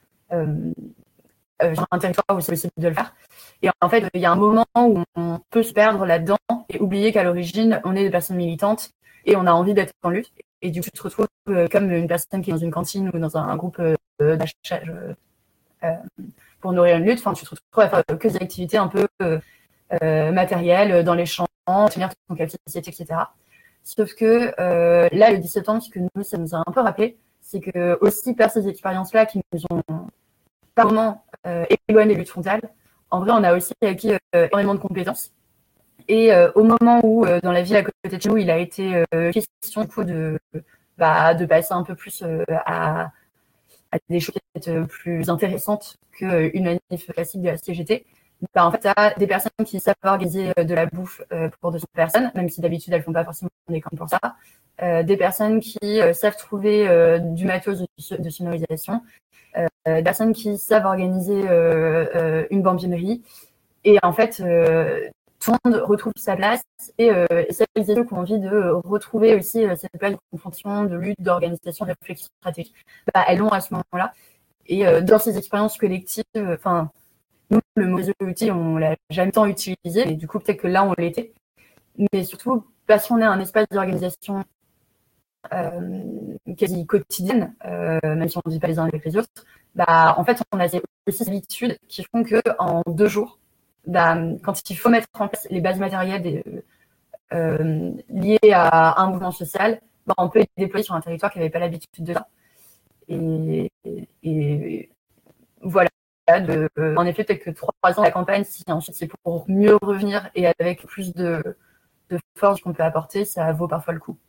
sur un territoire où c'est possible de le faire. Et en fait, il y a un moment où on peut se perdre là-dedans et oublier qu'à l'origine, on est des personnes militantes et on a envie d'être en lutte. Et du coup, tu te retrouves comme une personne qui est dans une cantine ou dans un groupe d'achètage pour nourrir une lutte. Enfin, tu te retrouves à faire que des activités un peu matérielles dans les champs, tenir ton capacité, etc. Sauf que là, le 10 septembre, ce que nous, ça nous a un peu rappelé, c'est que aussi par ces expériences-là qui nous ont pas vraiment éloigné des luttes frontales, en vrai, on a aussi acquis énormément de compétences. Et au moment où, dans la ville à côté de chez nous, il a été question du coup de passer un peu plus à des choses plus intéressantes qu'une manif classique de la CGT. En fait, tu as des personnes qui savent organiser de la bouffe pour 200 personnes, même si d'habitude elles font pas forcément des camps pour ça. Des personnes qui savent trouver du matos de sonorisation, des personnes qui savent organiser une bambinerie. Et en fait, tout le monde retrouve sa place et celles et ceux qui ont envie de retrouver aussi cette place de confrontation, de lutte, d'organisation, de réflexion stratégique, elles l'ont à ce moment-là. Et dans ces expériences collectives, nous, le mot outil, on l'a jamais tant utilisé, mais du coup, peut-être que là, on l'était. Mais surtout, parce qu'on est un espace d'organisation quasi quotidienne, même si on ne vit pas les uns avec les autres, en fait, on a aussi ces habitudes qui font qu'en 2 jours, quand il faut mettre en place les bases matérielles liées à un mouvement social, on peut les déployer sur un territoire qui n'avait pas l'habitude de ça. Et voilà. En effet, peut-être que 3 ans de la campagne, si ensuite c'est pour mieux revenir et avec plus de force qu'on peut apporter, ça vaut parfois le coup.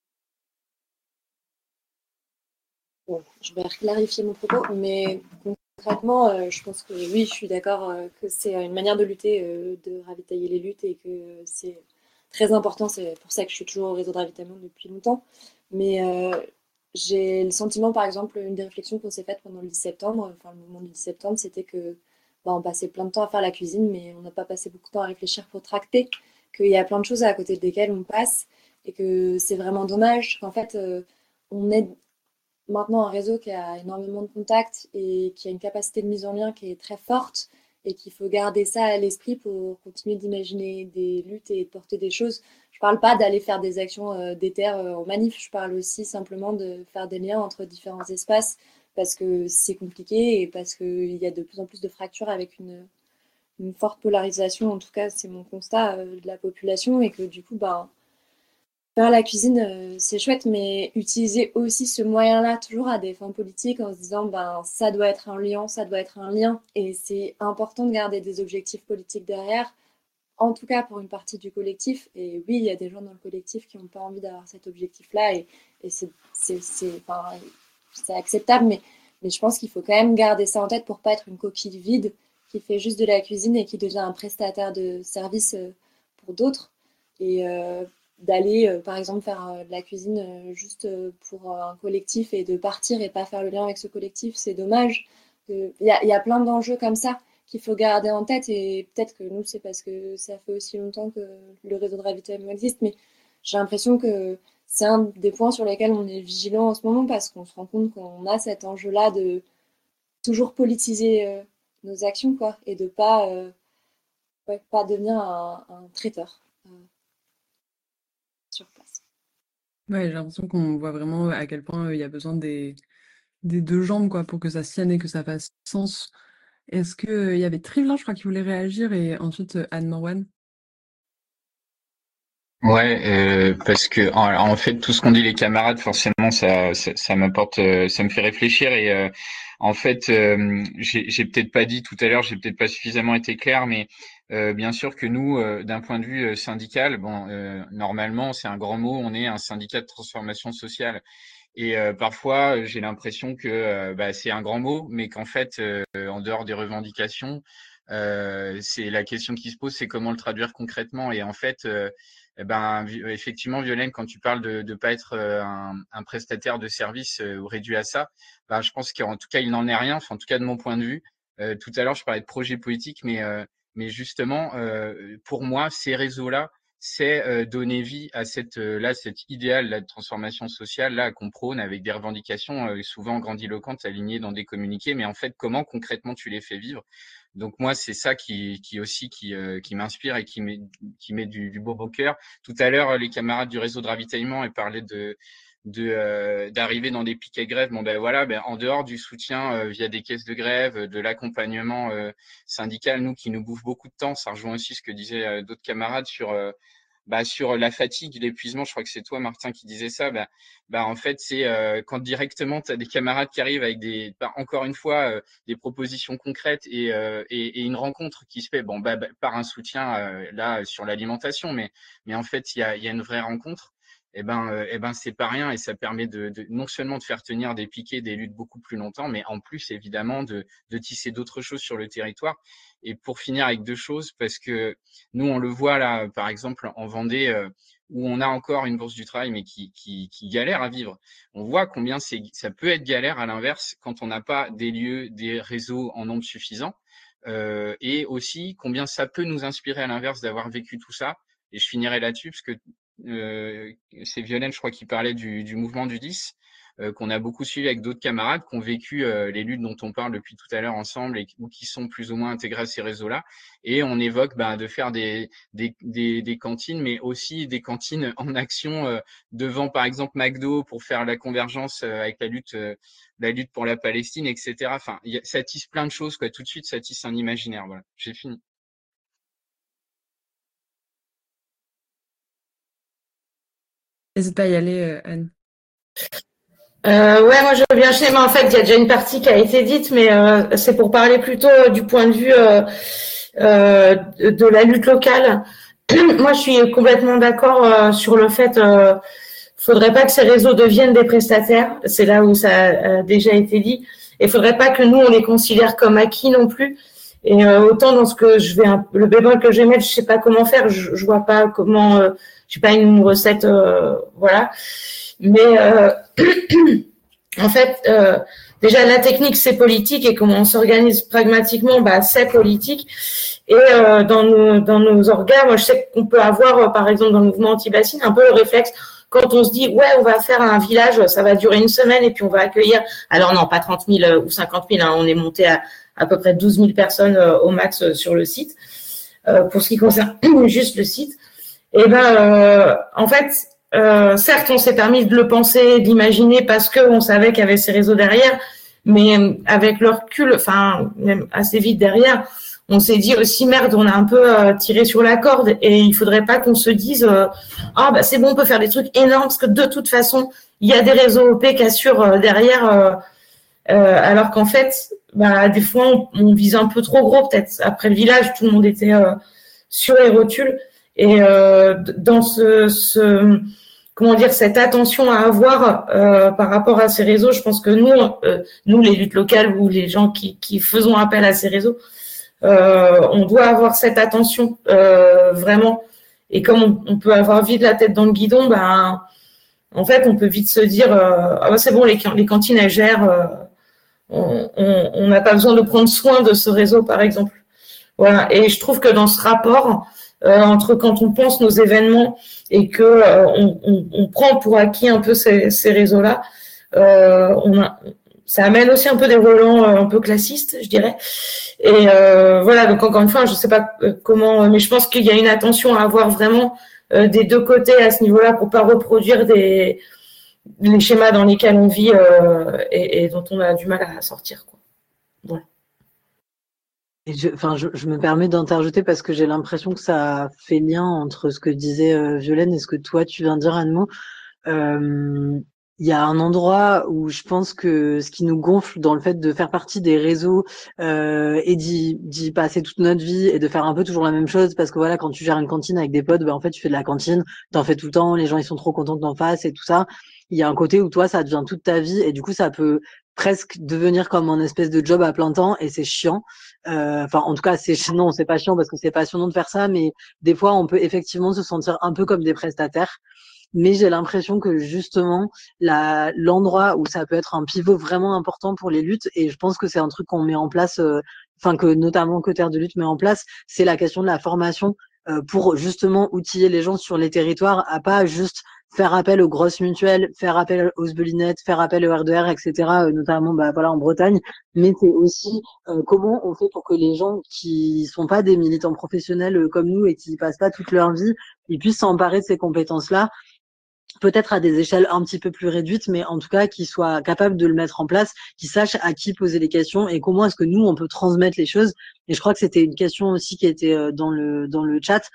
Bon, je vais clarifier mon propos, mais concrètement, je pense que oui, je suis d'accord que c'est une manière de lutter, de ravitailler les luttes et que c'est très important. C'est pour ça que je suis toujours au réseau de ravitaillement depuis longtemps. Mais j'ai le sentiment, par exemple, une des réflexions qu'on s'est faites pendant le 10 septembre, enfin le mouvement du 10 septembre, c'était que on passait plein de temps à faire la cuisine, mais on n'a pas passé beaucoup de temps à réfléchir pour tracter, qu'il y a plein de choses à côté desquelles on passe et que c'est vraiment dommage qu'en fait on est maintenant un réseau qui a énormément de contacts et qui a une capacité de mise en lien qui est très forte et qu'il faut garder ça à l'esprit pour continuer d'imaginer des luttes et de porter des choses. Je ne parle pas d'aller faire des actions d'éther en manif, je parle aussi simplement de faire des liens entre différents espaces parce que c'est compliqué et parce qu'il y a de plus en plus de fractures avec une forte polarisation, en tout cas c'est mon constat de la population et que du coup, faire la cuisine, c'est chouette, mais utiliser aussi ce moyen-là toujours à des fins politiques en se disant ça doit être un lien, ça doit être un lien. Et c'est important de garder des objectifs politiques derrière, en tout cas pour une partie du collectif. Et oui, il y a des gens dans le collectif qui n'ont pas envie d'avoir cet objectif-là et c'est acceptable, mais je pense qu'il faut quand même garder ça en tête pour pas être une coquille vide qui fait juste de la cuisine et qui devient un prestataire de service pour d'autres. Et d'aller, par exemple, faire de la cuisine juste pour un collectif et de partir et pas faire le lien avec ce collectif, c'est dommage. Il y a plein d'enjeux comme ça qu'il faut garder en tête et peut-être que nous, c'est parce que ça fait aussi longtemps que le réseau de ravitaillement existe, mais j'ai l'impression que c'est un des points sur lesquels on est vigilant en ce moment parce qu'on se rend compte qu'on a cet enjeu-là de toujours politiser nos actions quoi, et de pas devenir un traiteur sur place. Ouais, j'ai l'impression qu'on voit vraiment à quel point il y a besoin des 2 jambes quoi, pour que ça se tienne et que ça fasse sens. Est-ce qu'il y avait Trivelin, je crois, qui voulait réagir et ensuite Anne Morwan? Ouais, parce que en fait tout ce qu'ont dit les camarades, forcément ça m'apporte, ça me fait réfléchir et en fait j'ai peut-être pas dit tout à l'heure, j'ai peut-être pas suffisamment été clair, mais bien sûr que nous, d'un point de vue syndical, bon, normalement c'est un grand mot, on est un syndicat de transformation sociale et parfois j'ai l'impression que c'est un grand mot, mais qu'en fait en dehors des revendications, c'est la question qui se pose, c'est comment le traduire concrètement et en fait effectivement, Violaine, quand tu parles de ne pas être un prestataire de service ou réduit à ça, je pense qu'en tout cas, il n'en est rien. Enfin, en tout cas, de mon point de vue. Tout à l'heure, je parlais de projet politique, mais justement, pour moi, ces réseaux-là, c'est donner vie à cet idéal là, de transformation sociale là qu'on prône avec des revendications souvent grandiloquentes alignées dans des communiqués. Mais en fait, comment concrètement tu les fais vivre? Donc moi, c'est ça qui m'inspire et qui met du beau au cœur. Tout à l'heure, les camarades du réseau de ravitaillement ont parlé d'arriver dans des piquets grèves. Bon voilà, en dehors du soutien via des caisses de grève, de l'accompagnement syndical, nous qui nous bouffe beaucoup de temps, ça rejoint aussi ce que disaient d'autres camarades sur sur la fatigue, l'épuisement, je crois que c'est toi, Martin, qui disais ça. En fait, c'est quand directement tu as des camarades qui arrivent avec encore une fois, des propositions concrètes et une rencontre qui se fait, par un soutien là sur l'alimentation, mais en fait, il y a une vraie rencontre. C'est pas rien et ça permet de non seulement de faire tenir des piquets, des luttes beaucoup plus longtemps, mais en plus évidemment de tisser d'autres choses sur le territoire. Et pour finir avec deux choses, parce que nous on le voit là, par exemple en Vendée, où on a encore une bourse du travail, mais qui galère à vivre. On voit combien ça peut être galère à l'inverse quand on n'a pas des lieux, des réseaux en nombre suffisant, et aussi combien ça peut nous inspirer à l'inverse d'avoir vécu tout ça. Et je finirai là-dessus parce que c'est Violaine, je crois, qui parlait du mouvement du 10, qu'on a beaucoup suivi avec d'autres camarades qui ont vécu les luttes dont on parle depuis tout à l'heure ensemble ou qui sont plus ou moins intégrés à ces réseaux-là. Et on évoque de faire des cantines, mais aussi des cantines en action devant, par exemple, McDo pour faire la convergence avec la lutte pour la Palestine, etc. Enfin, ça tisse plein de choses, quoi. Tout de suite, ça tisse un imaginaire. Voilà, j'ai fini. N'hésite pas à y aller, Anne. Ouais, moi je veux bien chez moi. En fait, il y a déjà une partie qui a été dite, mais c'est pour parler plutôt du point de vue de la lutte locale. Moi, je suis complètement d'accord sur le fait faudrait pas que ces réseaux deviennent des prestataires. C'est là où ça a déjà été dit. Et faudrait pas que nous on les considère comme acquis non plus. Et autant dans ce que le bémol que je vais mettre, je sais pas comment faire. Je vois pas comment. J'ai pas une recette, voilà. Mais en fait, déjà la technique c'est politique et comment on s'organise pragmatiquement, c'est politique. Et dans nos organes, moi je sais qu'on peut avoir, par exemple dans le mouvement anti-bassine, un peu le réflexe quand on se dit ouais on va faire un village, ça va durer une semaine et puis on va accueillir. Alors non, pas 30 000 ou 50 000, on est monté à peu près 12 000 personnes au max sur le site. Pour ce qui concerne juste le site. Et en fait, certes, on s'est permis de le penser, d'imaginer parce qu'on savait qu'il y avait ces réseaux derrière, mais avec le recul, enfin, même assez vite derrière, on s'est dit aussi merde, on a un peu tiré sur la corde et il faudrait pas qu'on se dise c'est bon, on peut faire des trucs énormes parce que de toute façon, il y a des réseaux OP qui assurent derrière, alors qu'en fait, des fois, on vise un peu trop gros peut-être. Après le village, tout le monde était sur les rotules. Et dans cette attention à avoir par rapport à ces réseaux, je pense que nous les luttes locales ou les gens qui faisons appel à ces réseaux, on doit avoir cette attention vraiment. Et comme on peut avoir vite la tête dans le guidon, en fait, on peut vite se dire c'est bon, les cantines elles gèrent, on n'a pas besoin de prendre soin de ce réseau, par exemple. Voilà. Et je trouve que dans ce rapport entre quand on pense nos événements et que on prend pour acquis un peu ces réseaux-là, ça amène aussi un peu des relents un peu classistes, je dirais. Et voilà, donc encore une fois, je sais pas comment, mais je pense qu'il y a une attention à avoir vraiment des deux côtés à ce niveau-là pour pas reproduire les schémas dans lesquels on vit et dont on a du mal à sortir, quoi. Voilà. Et je me permets d'interjeter parce que j'ai l'impression que ça fait lien entre ce que disait Violaine et ce que toi tu viens de dire, Anne-Mo. Il y a un endroit où je pense que ce qui nous gonfle dans le fait de faire partie des réseaux et d'y passer toute notre vie et de faire un peu toujours la même chose, parce que voilà, quand tu gères une cantine avec des potes, en fait tu fais de la cantine, t'en fais tout le temps, les gens ils sont trop contents que t'en fasses et tout ça. Il y a un côté où toi ça devient toute ta vie et du coup ça peut presque devenir comme un espèce de job à plein temps et c'est chiant. En tout cas non, c'est pas chiant parce que c'est passionnant de faire ça, mais des fois on peut effectivement se sentir un peu comme des prestataires. Mais j'ai l'impression que justement l'endroit où ça peut être un pivot vraiment important pour les luttes, et je pense que c'est un truc qu'on met en place, que notamment que Terre de Lutte met en place, c'est la question de la formation pour justement outiller les gens sur les territoires à pas juste faire appel aux grosses mutuelles, faire appel aux Sbelinettes, faire appel au RDR, etc. Notamment en Bretagne, mais c'est aussi comment on fait pour que les gens qui sont pas des militants professionnels comme nous et qui passent pas toute leur vie, ils puissent s'emparer de ces compétences-là, peut-être à des échelles un petit peu plus réduites, mais en tout cas qu'ils soient capables de le mettre en place, qu'ils sachent à qui poser les questions et comment est-ce que nous on peut transmettre les choses. Et je crois que c'était une question aussi qui était dans le chat.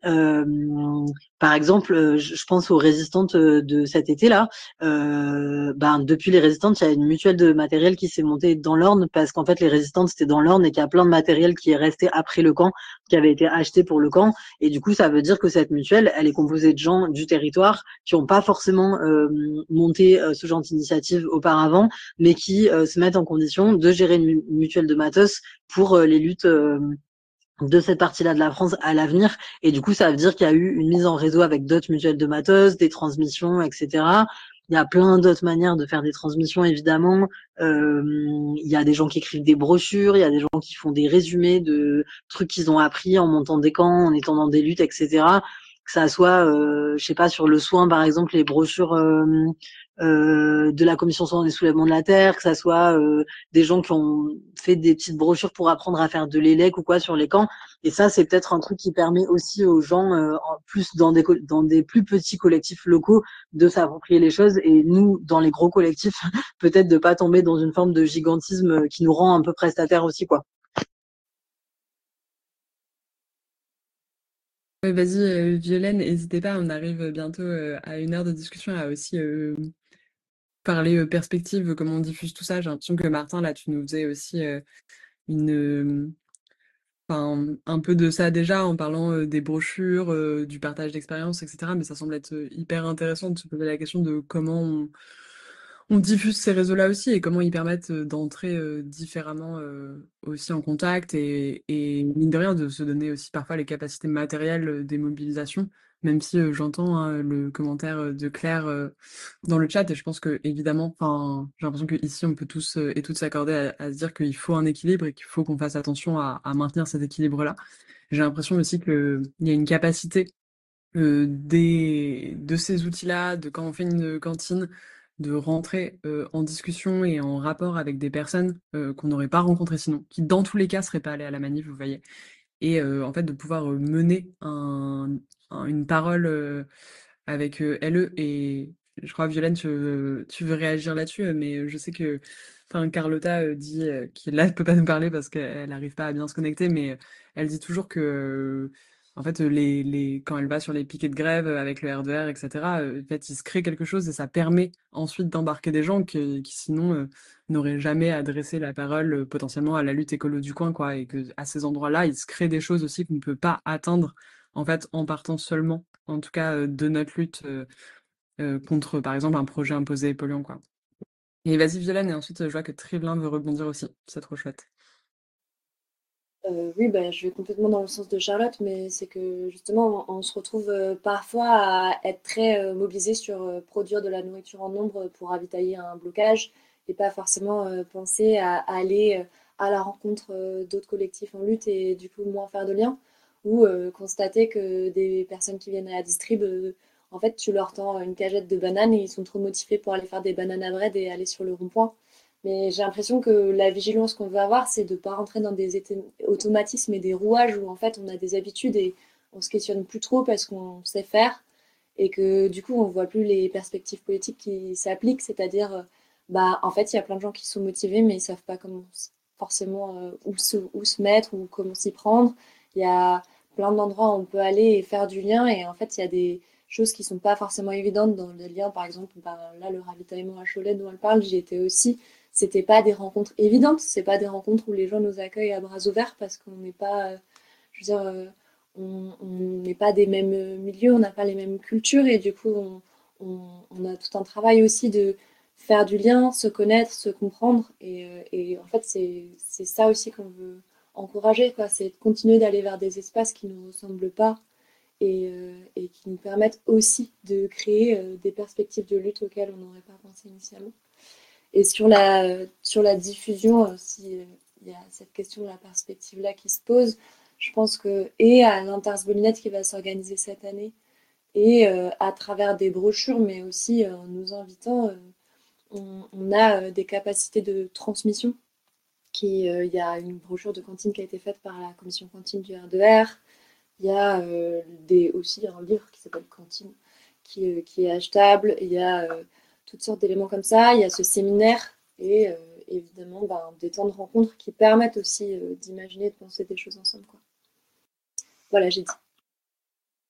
Par exemple, je pense aux résistantes de cet été-là. Depuis les résistantes, il y a une mutuelle de matériel qui s'est montée dans l'Orne parce qu'en fait, les résistantes, c'était dans l'Orne et qu'il y a plein de matériel qui est resté après le camp, qui avait été acheté pour le camp. Et du coup, ça veut dire que cette mutuelle, elle est composée de gens du territoire qui n'ont pas forcément monté ce genre d'initiative auparavant, mais qui se mettent en condition de gérer une mutuelle de matos pour les luttes de cette partie-là de la France à l'avenir. Et du coup, ça veut dire qu'il y a eu une mise en réseau avec d'autres mutuelles de matos, des transmissions, etc. Il y a plein d'autres manières de faire des transmissions, évidemment. Il y a des gens qui écrivent des brochures, il y a des gens qui font des résumés de trucs qu'ils ont appris en montant des camps, en étant dans des luttes, etc. Que ça soit, je sais pas, sur le soin, par exemple, les brochures de la commission soin des soulèvements de la terre, que ça soit des gens qui ont fait des petites brochures pour apprendre à faire de l'élec ou quoi sur les camps. Et ça, c'est peut-être un truc qui permet aussi aux gens, en plus dans des plus petits collectifs locaux, de s'approprier les choses. Et nous, dans les gros collectifs, peut-être de pas tomber dans une forme de gigantisme qui nous rend un peu prestataires aussi, quoi. Ouais, vas-y, Violaine, n'hésitez pas, on arrive bientôt à 1 heure de discussion à aussi parler perspective, comment on diffuse tout ça. J'ai l'impression que Martin, là, tu nous faisais aussi une, enfin, un peu de ça déjà en parlant des brochures, du partage d'expériences, etc. Mais ça semble être hyper intéressant de se poser la question de comment on diffuse ces réseaux-là aussi et comment ils permettent d'entrer différemment aussi en contact et mine de rien de se donner aussi parfois les capacités matérielles des mobilisations, même si j'entends hein, le commentaire de Claire dans le chat et je pense que évidemment, enfin, j'ai l'impression qu'ici on peut tous et toutes s'accorder à se dire qu'il faut un équilibre et qu'il faut qu'on fasse attention à maintenir cet équilibre-là. J'ai l'impression aussi qu'il y a une capacité de ces outils-là, de quand on fait une cantine, de rentrer en discussion et en rapport avec des personnes qu'on n'aurait pas rencontrées sinon, qui dans tous les cas seraient pas allées à la manif, vous voyez. Et en fait, de pouvoir mener une parole avec LE. Et je crois, Violaine, tu veux réagir là-dessus, mais je sais que enfin, Carlotta dit qu'elle là, peut pas nous parler parce qu'elle n'arrive pas à bien se connecter, mais elle dit toujours que en fait, quand elle va sur les piquets de grève avec le RER, etc., en fait, il se crée quelque chose et ça permet ensuite d'embarquer des gens qui sinon n'auraient jamais adressé la parole potentiellement à la lutte écolo du coin, quoi. Et que à ces endroits-là, il se crée des choses aussi qu'on ne peut pas atteindre en fait en partant seulement, en tout cas, de notre lutte contre, par exemple, un projet imposé et polluant, quoi. Et vas-y, Violaine, et ensuite, je vois que Trivelin veut rebondir aussi. C'est trop chouette. Oui, bah, je vais complètement dans le sens de Charlotte, mais c'est que justement, on se retrouve parfois à être très mobilisé sur produire de la nourriture en nombre pour ravitailler un blocage et pas forcément penser à aller à la rencontre d'autres collectifs en lutte et du coup moins faire de liens ou constater que des personnes qui viennent à la distrib, en fait, tu leur tends une cagette de bananes et ils sont trop motivés pour aller faire des bananes à bread et aller sur le rond-point. Mais j'ai l'impression que la vigilance qu'on veut avoir, c'est de ne pas rentrer dans des automatismes et des rouages où en fait on a des habitudes et on se questionne plus trop parce qu'on sait faire et que du coup on voit plus les perspectives politiques qui s'appliquent, c'est-à-dire bah en fait il y a plein de gens qui sont motivés mais ils savent pas comment forcément où se mettre ou comment s'y prendre. Il y a plein d'endroits où on peut aller et faire du lien et en fait il y a des choses qui sont pas forcément évidentes dans le lien, par exemple bah, là le ravitaillement à Cholet dont elle parle, j'y étais aussi, c'était pas des rencontres évidentes, c'est pas des rencontres où les gens nous accueillent à bras ouverts parce qu'on n'est pas, je veux dire, on n'est pas des mêmes milieux, on n'a pas les mêmes cultures et du coup on a tout un travail aussi de faire du lien, se connaître, se comprendre et en fait c'est ça aussi qu'on veut encourager, quoi, c'est de continuer d'aller vers des espaces qui ne nous ressemblent pas et qui nous permettent aussi de créer des perspectives de lutte auxquelles on n'aurait pas pensé initialement. Et sur la diffusion aussi, il y a cette question de la perspective-là qui se pose. Je pense que, et à l'Intersbolinette qui va s'organiser cette année, et à travers des brochures, mais aussi en nous invitant, on a des capacités de transmission. Il y a une brochure de cantine qui a été faite par la commission cantine du R2R. Il y a aussi un livre qui s'appelle Cantine, qui est achetable. Il y a toutes sortes d'éléments comme ça. Il y a ce séminaire et évidemment des temps de rencontre qui permettent aussi d'imaginer, de penser des choses ensemble, quoi. Voilà, j'ai dit.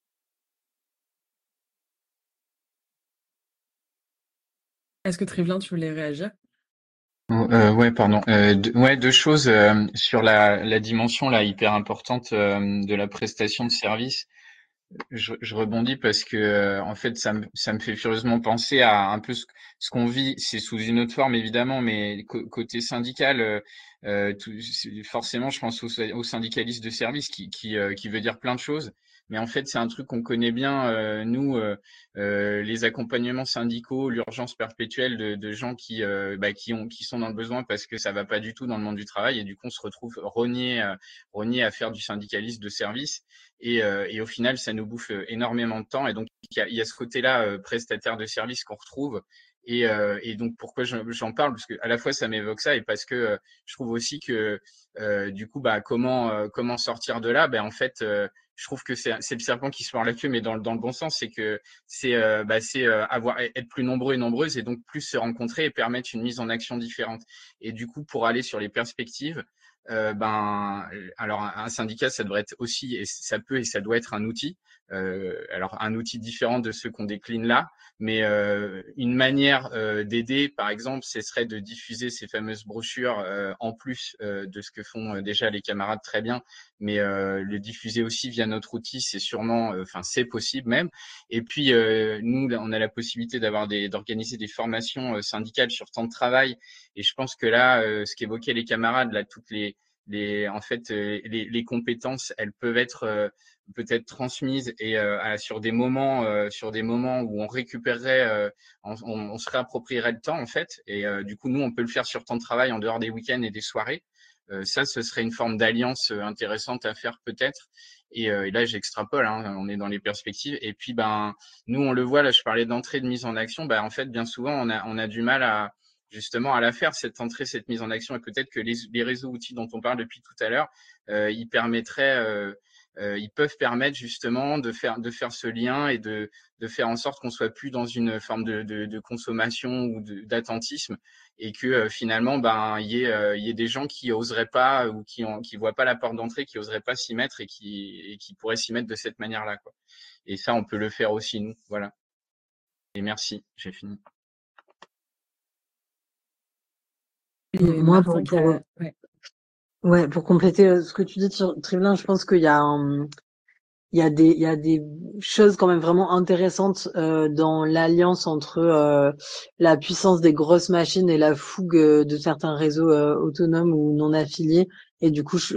Est-ce que Trévelin, tu voulais réagir? Ouais, pardon. Deux choses sur la dimension là hyper importante de la prestation de service. Je rebondis parce que en fait ça me fait furieusement penser à un peu ce qu'on vit, c'est sous une autre forme évidemment, mais côté syndical, forcément je pense aux syndicalistes de service qui veut dire plein de choses, mais en fait c'est un truc qu'on connaît bien nous les accompagnements syndicaux, l'urgence perpétuelle de gens qui sont dans le besoin parce que ça va pas du tout dans le monde du travail et du coup on se retrouve rogné à faire du syndicalisme de service. Et au final, ça nous bouffe énormément de temps. Et donc, il y a ce côté-là, prestataire de service qu'on retrouve. Et donc, pourquoi j'en parle? Parce que à la fois, ça m'évoque ça et parce que je trouve aussi que, du coup, comment sortir de là? Ben, en fait, je trouve que c'est le serpent qui se mord la queue, mais dans le bon sens. C'est que c'est être plus nombreux et nombreuses et donc plus se rencontrer et permettre une mise en action différente. Et du coup, pour aller sur les perspectives, alors un syndicat, ça devrait être aussi, et ça peut et ça doit être un outil. Alors un outil différent de ceux qu'on décline là, mais une manière d'aider, par exemple, ce serait de diffuser ces fameuses brochures en plus de ce que font déjà les camarades très bien, mais le diffuser aussi via notre outil, c'est sûrement, enfin c'est possible même. Et puis nous, on a la possibilité d'organiser des formations syndicales sur temps de travail. Et je pense que là, ce qu'évoquaient les camarades, là, toutes en fait, les compétences, elles peuvent être peut-être transmises et sur des moments où on récupérerait, on se réapproprierait le temps en fait. Et du coup, nous, on peut le faire sur temps de travail en dehors des week-ends et des soirées. Ça, ce serait une forme d'alliance intéressante à faire peut-être. Et là, j'extrapole, hein, on est dans les perspectives. Et puis, nous, on le voit, là, je parlais d'entrée de mise en action. En fait, bien souvent, on a du mal justement à la faire, cette entrée, cette mise en action. Et peut-être que les réseaux outils dont on parle depuis tout à l'heure, ils peuvent permettre justement de faire ce lien et de faire en sorte qu'on soit plus dans une forme de consommation ou d'attentisme et que finalement il y ait des gens qui oseraient pas ou qui voient pas la porte d'entrée, qui oseraient pas s'y mettre et qui pourraient s'y mettre de cette manière-là, quoi. Et ça, on peut le faire aussi nous, voilà. Et j'ai fini. Moi, Martin pour compléter ce que tu dis sur Trévelin, je pense qu'il y a il y a des choses quand même vraiment intéressantes dans l'alliance entre la puissance des grosses machines et la fougue de certains réseaux autonomes ou non affiliés. Et du coup,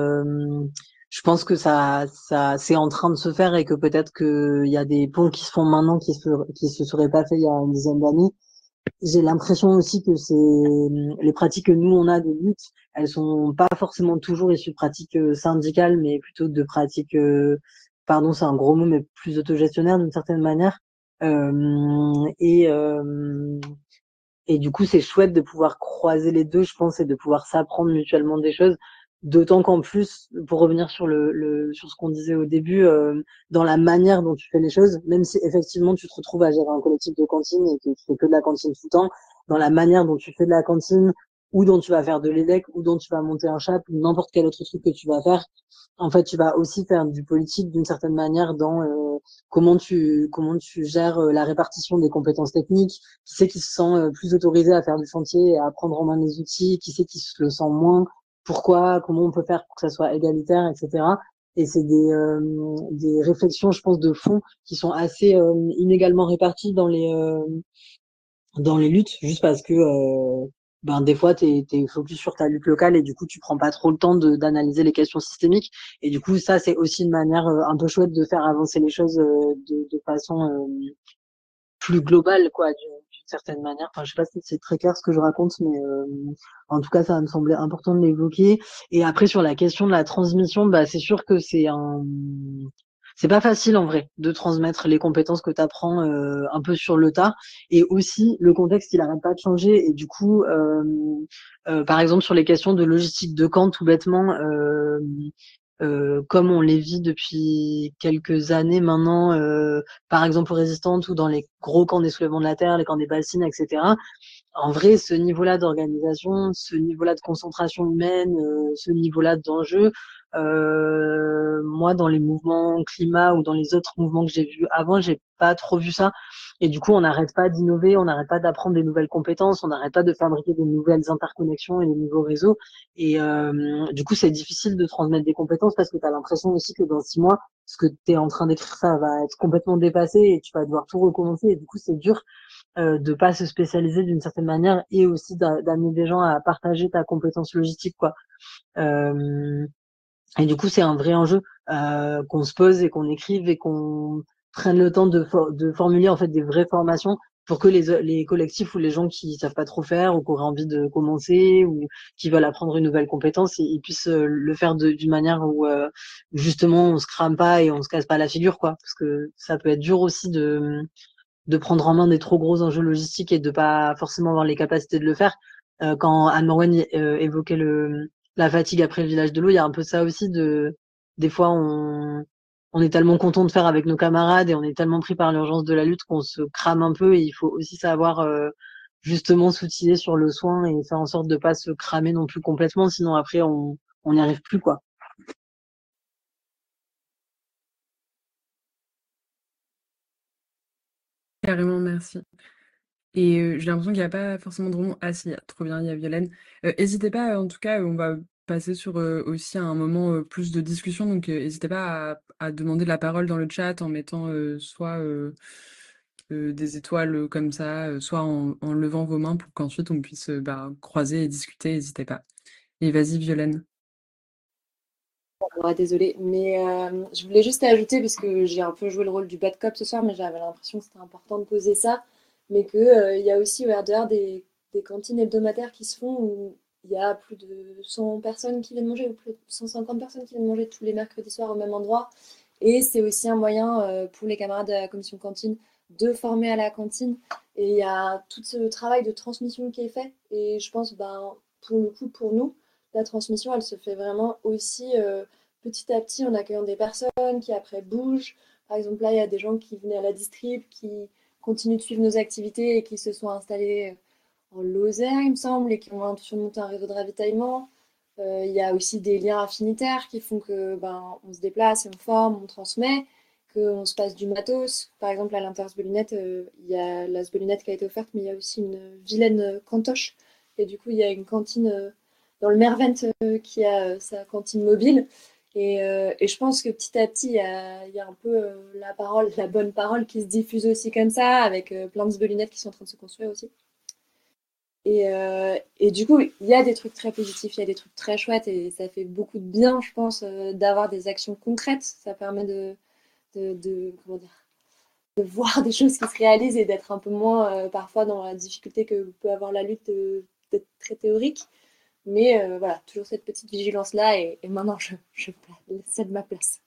je pense que ça c'est en train de se faire et que peut-être qu'il y a des ponts qui se font maintenant qui se seraient pas faits il y a une dizaine d'années. J'ai l'impression aussi que les pratiques que nous on a de lutte, elles sont pas forcément toujours issues de pratiques syndicales, mais plutôt de pratiques, pardon, c'est un gros mot, mais plus autogestionnaires d'une certaine manière. Euh, et euh, et du coup, c'est chouette de pouvoir croiser les deux, je pense, et de pouvoir s'apprendre mutuellement des choses. D'autant qu'en plus, pour revenir sur sur ce qu'on disait au début, dans la manière dont tu fais les choses, même si effectivement tu te retrouves à gérer un collectif de cantine et que tu fais que de la cantine tout le temps, dans la manière dont tu fais de la cantine, ou dont tu vas faire de l'élec, ou dont tu vas monter un chap, ou n'importe quel autre truc que tu vas faire, en fait, tu vas aussi faire du politique d'une certaine manière dans comment tu gères la répartition des compétences techniques, qui c'est qui se sent plus autorisé à faire du chantier et à prendre en main les outils, qui c'est qui se le sent moins, pourquoi, comment on peut faire pour que ça soit égalitaire, etc. Et c'est des réflexions, je pense, de fond qui sont assez inégalement réparties dans les luttes, juste parce que des fois t'es focus sur ta lutte locale et du coup tu prends pas trop le temps d'analyser les questions systémiques. Et du coup ça c'est aussi une manière un peu chouette de faire avancer les choses de façon plus globale, quoi, d'une certaine manière. Enfin, je sais pas si c'est très clair ce que je raconte, mais en tout cas, ça me semblait important de l'évoquer. Et après, sur la question de la transmission, c'est sûr que c'est pas facile en vrai de transmettre les compétences que tu apprends un peu sur le tas. Et aussi, le contexte, il arrête pas de changer. Et du coup, par exemple, sur les questions de logistique de camp, tout bêtement, comme on les vit depuis quelques années maintenant, par exemple aux résistantes ou dans les gros camps des soulèvements de la terre, les camps des bassines, etc. En vrai, ce niveau-là d'organisation, ce niveau-là de concentration humaine, ce niveau-là d'enjeu, moi, dans les mouvements climat ou dans les autres mouvements que j'ai vus avant, j'ai pas trop vu ça. Et du coup, on n'arrête pas d'innover, on n'arrête pas d'apprendre des nouvelles compétences, on n'arrête pas de fabriquer des nouvelles interconnexions et des nouveaux réseaux. Et du coup, c'est difficile de transmettre des compétences parce que tu as l'impression aussi que dans 6 mois, ce que tu es en train d'écrire, ça va être complètement dépassé et tu vas devoir tout recommencer. Et du coup, c'est dur de pas se spécialiser d'une certaine manière et aussi d'amener des gens à partager ta compétence logistique, quoi. Euh, et du coup, c'est un vrai enjeu qu'on se pose et qu'on écrive et qu'on prenne le temps de formuler en fait des vraies formations pour que les collectifs ou les gens qui savent pas trop faire ou qui auraient envie de commencer ou qui veulent apprendre une nouvelle compétence, ils puissent le faire d'une manière où justement on se crame pas et on se casse pas la figure, quoi. Parce que ça peut être dur aussi de prendre en main des trop gros enjeux logistiques et de pas forcément avoir les capacités de le faire. Quand Anne Morwen évoquait la fatigue après le village de l'eau, il y a un peu ça aussi des fois on est tellement content de faire avec nos camarades et on est tellement pris par l'urgence de la lutte qu'on se crame un peu et il faut aussi savoir justement s'outiller sur le soin et faire en sorte de pas se cramer non plus complètement, sinon après on n'y arrive plus, quoi. Carrément, merci. Et j'ai l'impression qu'il n'y a pas forcément de room. Ah si, trop bien, il y a Violaine. N'hésitez pas, en tout cas, on va passer sur aussi un moment plus de discussion. Donc n'hésitez pas à demander de la parole dans le chat en mettant soit des étoiles comme ça, soit en levant vos mains pour qu'ensuite on puisse bah, croiser et discuter. N'hésitez pas. Et vas-y, Violaine. Ouais, désolée, mais je voulais juste ajouter, parce que j'ai un peu joué le rôle du bad cop ce soir, mais j'avais l'impression que c'était important de poser ça, mais que il y a aussi au RDR des cantines hebdomadaires qui se font où il y a plus de 100 personnes qui viennent manger, ou plus de 150 personnes qui viennent manger tous les mercredis soirs au même endroit. Et c'est aussi un moyen pour les camarades de la commission cantine de former à la cantine. Et il y a tout ce travail de transmission qui est fait. Et je pense, ben, pour le coup, pour nous, la transmission, elle se fait vraiment aussi petit à petit en accueillant des personnes qui après bougent. Par exemple, là, il y a des gens qui venaient à la distrib, qui continuent de suivre nos activités et qui se sont installés en Lozère, il me semble, et qui ont l'intention de monter un réseau de ravitaillement. Il y a aussi des liens affinitaires qui font que ben, on se déplace, et on forme, on transmet, qu'on se passe du matos. Par exemple, à l'Intersbelinette, il y a la Sbelinette qui a été offerte, mais il y a aussi une vilaine cantoche. Et du coup, il y a une cantine dans le Mervent qui a sa cantine mobile. Et je pense que petit à petit, il y a un peu la parole, la bonne parole qui se diffuse aussi comme ça, avec plein de Sbelinettes qui sont en train de se construire aussi. Et du coup, il y a des trucs très positifs, il y a des trucs très chouettes et ça fait beaucoup de bien, je pense, d'avoir des actions concrètes. Ça permet comment dire, de voir des choses qui se réalisent et d'être un peu moins parfois dans la difficulté que peut avoir la lutte d'être très théorique. Mais voilà, toujours cette petite vigilance-là et maintenant je cède ma place.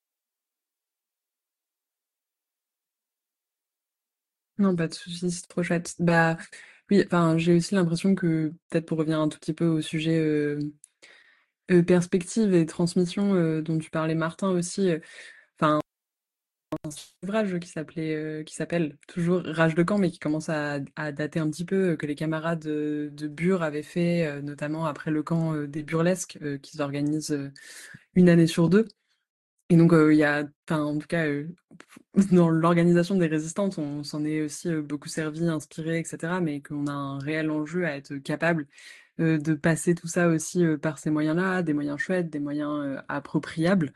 Non, pas de soucis, c'est trop chouette. Bah oui, enfin, j'ai aussi l'impression que, peut-être pour revenir un tout petit peu au sujet perspective et transmission dont tu parlais, Martin, aussi, enfin, un ouvrage qui s'appelle toujours Rage de camp, mais qui commence à dater un petit peu, que les camarades de Bure avaient fait, notamment après le camp des Burlesques, qui s'organise une année sur deux. Et donc, il y a, enfin, en tout cas, dans l'organisation des résistantes, on s'en est aussi beaucoup servi, inspiré, etc. Mais qu'on a un réel enjeu à être capable de passer tout ça aussi par ces moyens-là, des moyens chouettes, des moyens appropriables.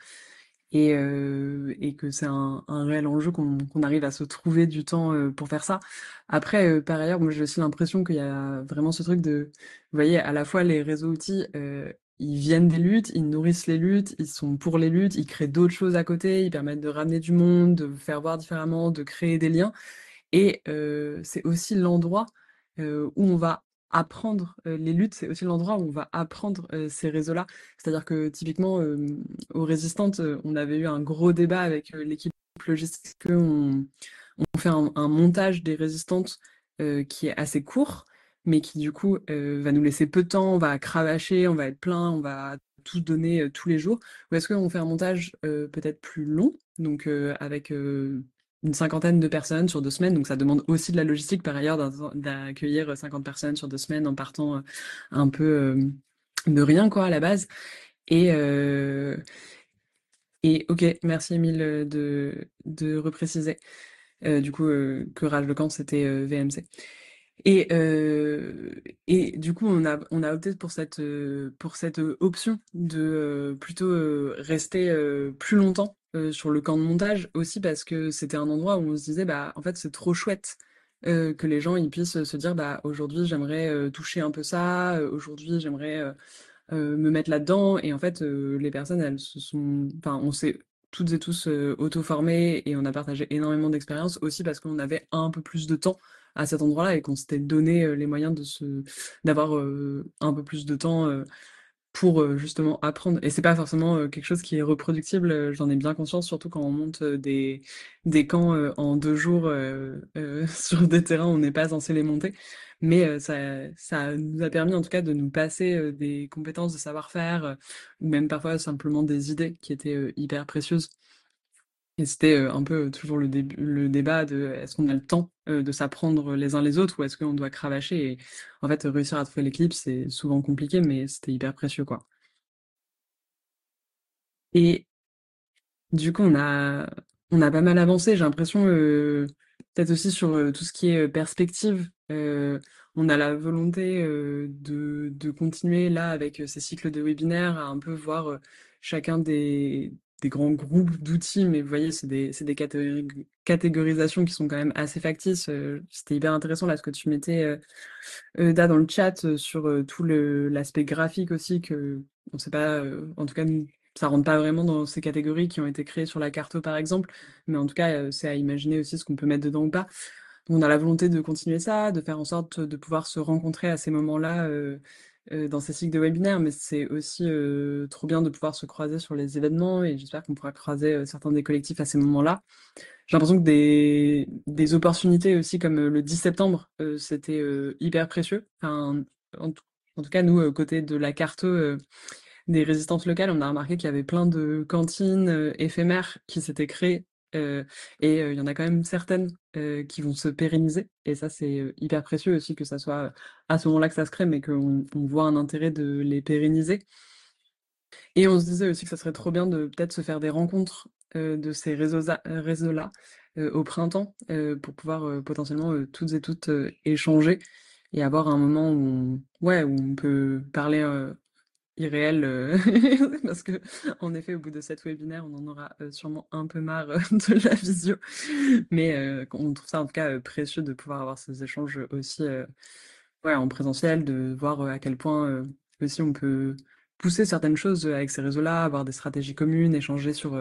Et que c'est un réel enjeu qu'on arrive à se trouver du temps pour faire ça. Après, par ailleurs, moi j'ai aussi l'impression qu'il y a vraiment ce truc de, vous voyez, à la fois les réseaux outils, ils viennent des luttes, ils nourrissent les luttes, ils sont pour les luttes, ils créent d'autres choses à côté, ils permettent de ramener du monde, de faire voir différemment, de créer des liens. Et c'est aussi l'endroit où on va apprendre les luttes, c'est aussi l'endroit où on va apprendre ces réseaux-là. C'est-à-dire que typiquement, aux Résistantes, on avait eu un gros débat avec l'équipe logistique, on fait un montage des Résistantes qui est assez court, mais qui du coup va nous laisser peu de temps, on va cravacher, on va être plein, on va tout donner tous les jours. Ou est-ce qu'on fait un montage peut-être plus long, donc avec une cinquantaine de personnes sur 2 semaines, donc ça demande aussi de la logistique par ailleurs d'accueillir 50 personnes sur 2 semaines en partant un peu de rien quoi à la base. Et, ok, merci Emile de repréciser. Du coup, que Rage le Camp, c'était VMC. Et du coup, on a opté pour cette option de plutôt rester plus longtemps sur le camp de montage, aussi parce que c'était un endroit où on se disait, bah, en fait, c'est trop chouette que les gens ils puissent se dire, bah, aujourd'hui, j'aimerais toucher un peu ça, aujourd'hui, j'aimerais me mettre là-dedans. Et en fait, les personnes, elles se sont. Enfin, on s'est toutes et tous auto-formés et on a partagé énormément d'expériences aussi parce qu'on avait un peu plus de temps à cet endroit-là et qu'on s'était donné les moyens d'avoir un peu plus de temps pour justement apprendre. Et c'est pas forcément quelque chose qui est reproductible, j'en ai bien conscience, surtout quand on monte des camps en 2 jours sur des terrains où on n'est pas censé les monter. Mais ça nous a permis en tout cas de nous passer des compétences, de savoir-faire, ou même parfois simplement des idées qui étaient hyper précieuses. Et c'était un peu toujours le débat de est-ce qu'on a le temps de s'apprendre les uns les autres ou est-ce qu'on doit cravacher et en fait réussir à trouver l'équilibre c'est souvent compliqué mais c'était hyper précieux quoi. Et du coup on a pas mal avancé, j'ai l'impression peut-être aussi sur tout ce qui est perspective. On a la volonté de continuer là avec ces cycles de webinaires à un peu voir chacun des grands groupes d'outils, mais vous voyez, c'est des catégorisations qui sont quand même assez factices. C'était hyper intéressant là ce que tu mettais Da dans le chat sur tout l'aspect graphique aussi que on sait pas, en tout cas ça rentre pas vraiment dans ces catégories qui ont été créées sur la carto par exemple, mais en tout cas c'est à imaginer aussi ce qu'on peut mettre dedans ou pas. Donc, on a la volonté de continuer ça, de faire en sorte de pouvoir se rencontrer à ces moments-là dans ces cycles de webinaires, mais c'est aussi trop bien de pouvoir se croiser sur les événements et j'espère qu'on pourra croiser certains des collectifs à ces moments-là. J'ai l'impression que des opportunités aussi comme le 10 septembre, c'était hyper précieux. Enfin, en, tout en tout cas, nous, côté de la carto des résistances locales, on a remarqué qu'il y avait plein de cantines éphémères qui s'étaient créées et il y en a quand même certaines qui vont se pérenniser. Et ça, c'est hyper précieux aussi que ça soit à ce moment-là que ça se crée, mais qu'on voit un intérêt de les pérenniser. Et on se disait aussi que ça serait trop bien de peut-être se faire des rencontres de ces réseaux-là au printemps pour pouvoir potentiellement toutes et toutes échanger et avoir un moment ouais, où on peut parler irréel parce que en effet au bout de 7 webinaires on en aura sûrement un peu marre de la visio mais on trouve ça en tout cas précieux de pouvoir avoir ces échanges aussi ouais, en présentiel, de voir à quel point aussi on peut pousser certaines choses avec ces réseaux-là, avoir des stratégies communes, échanger sur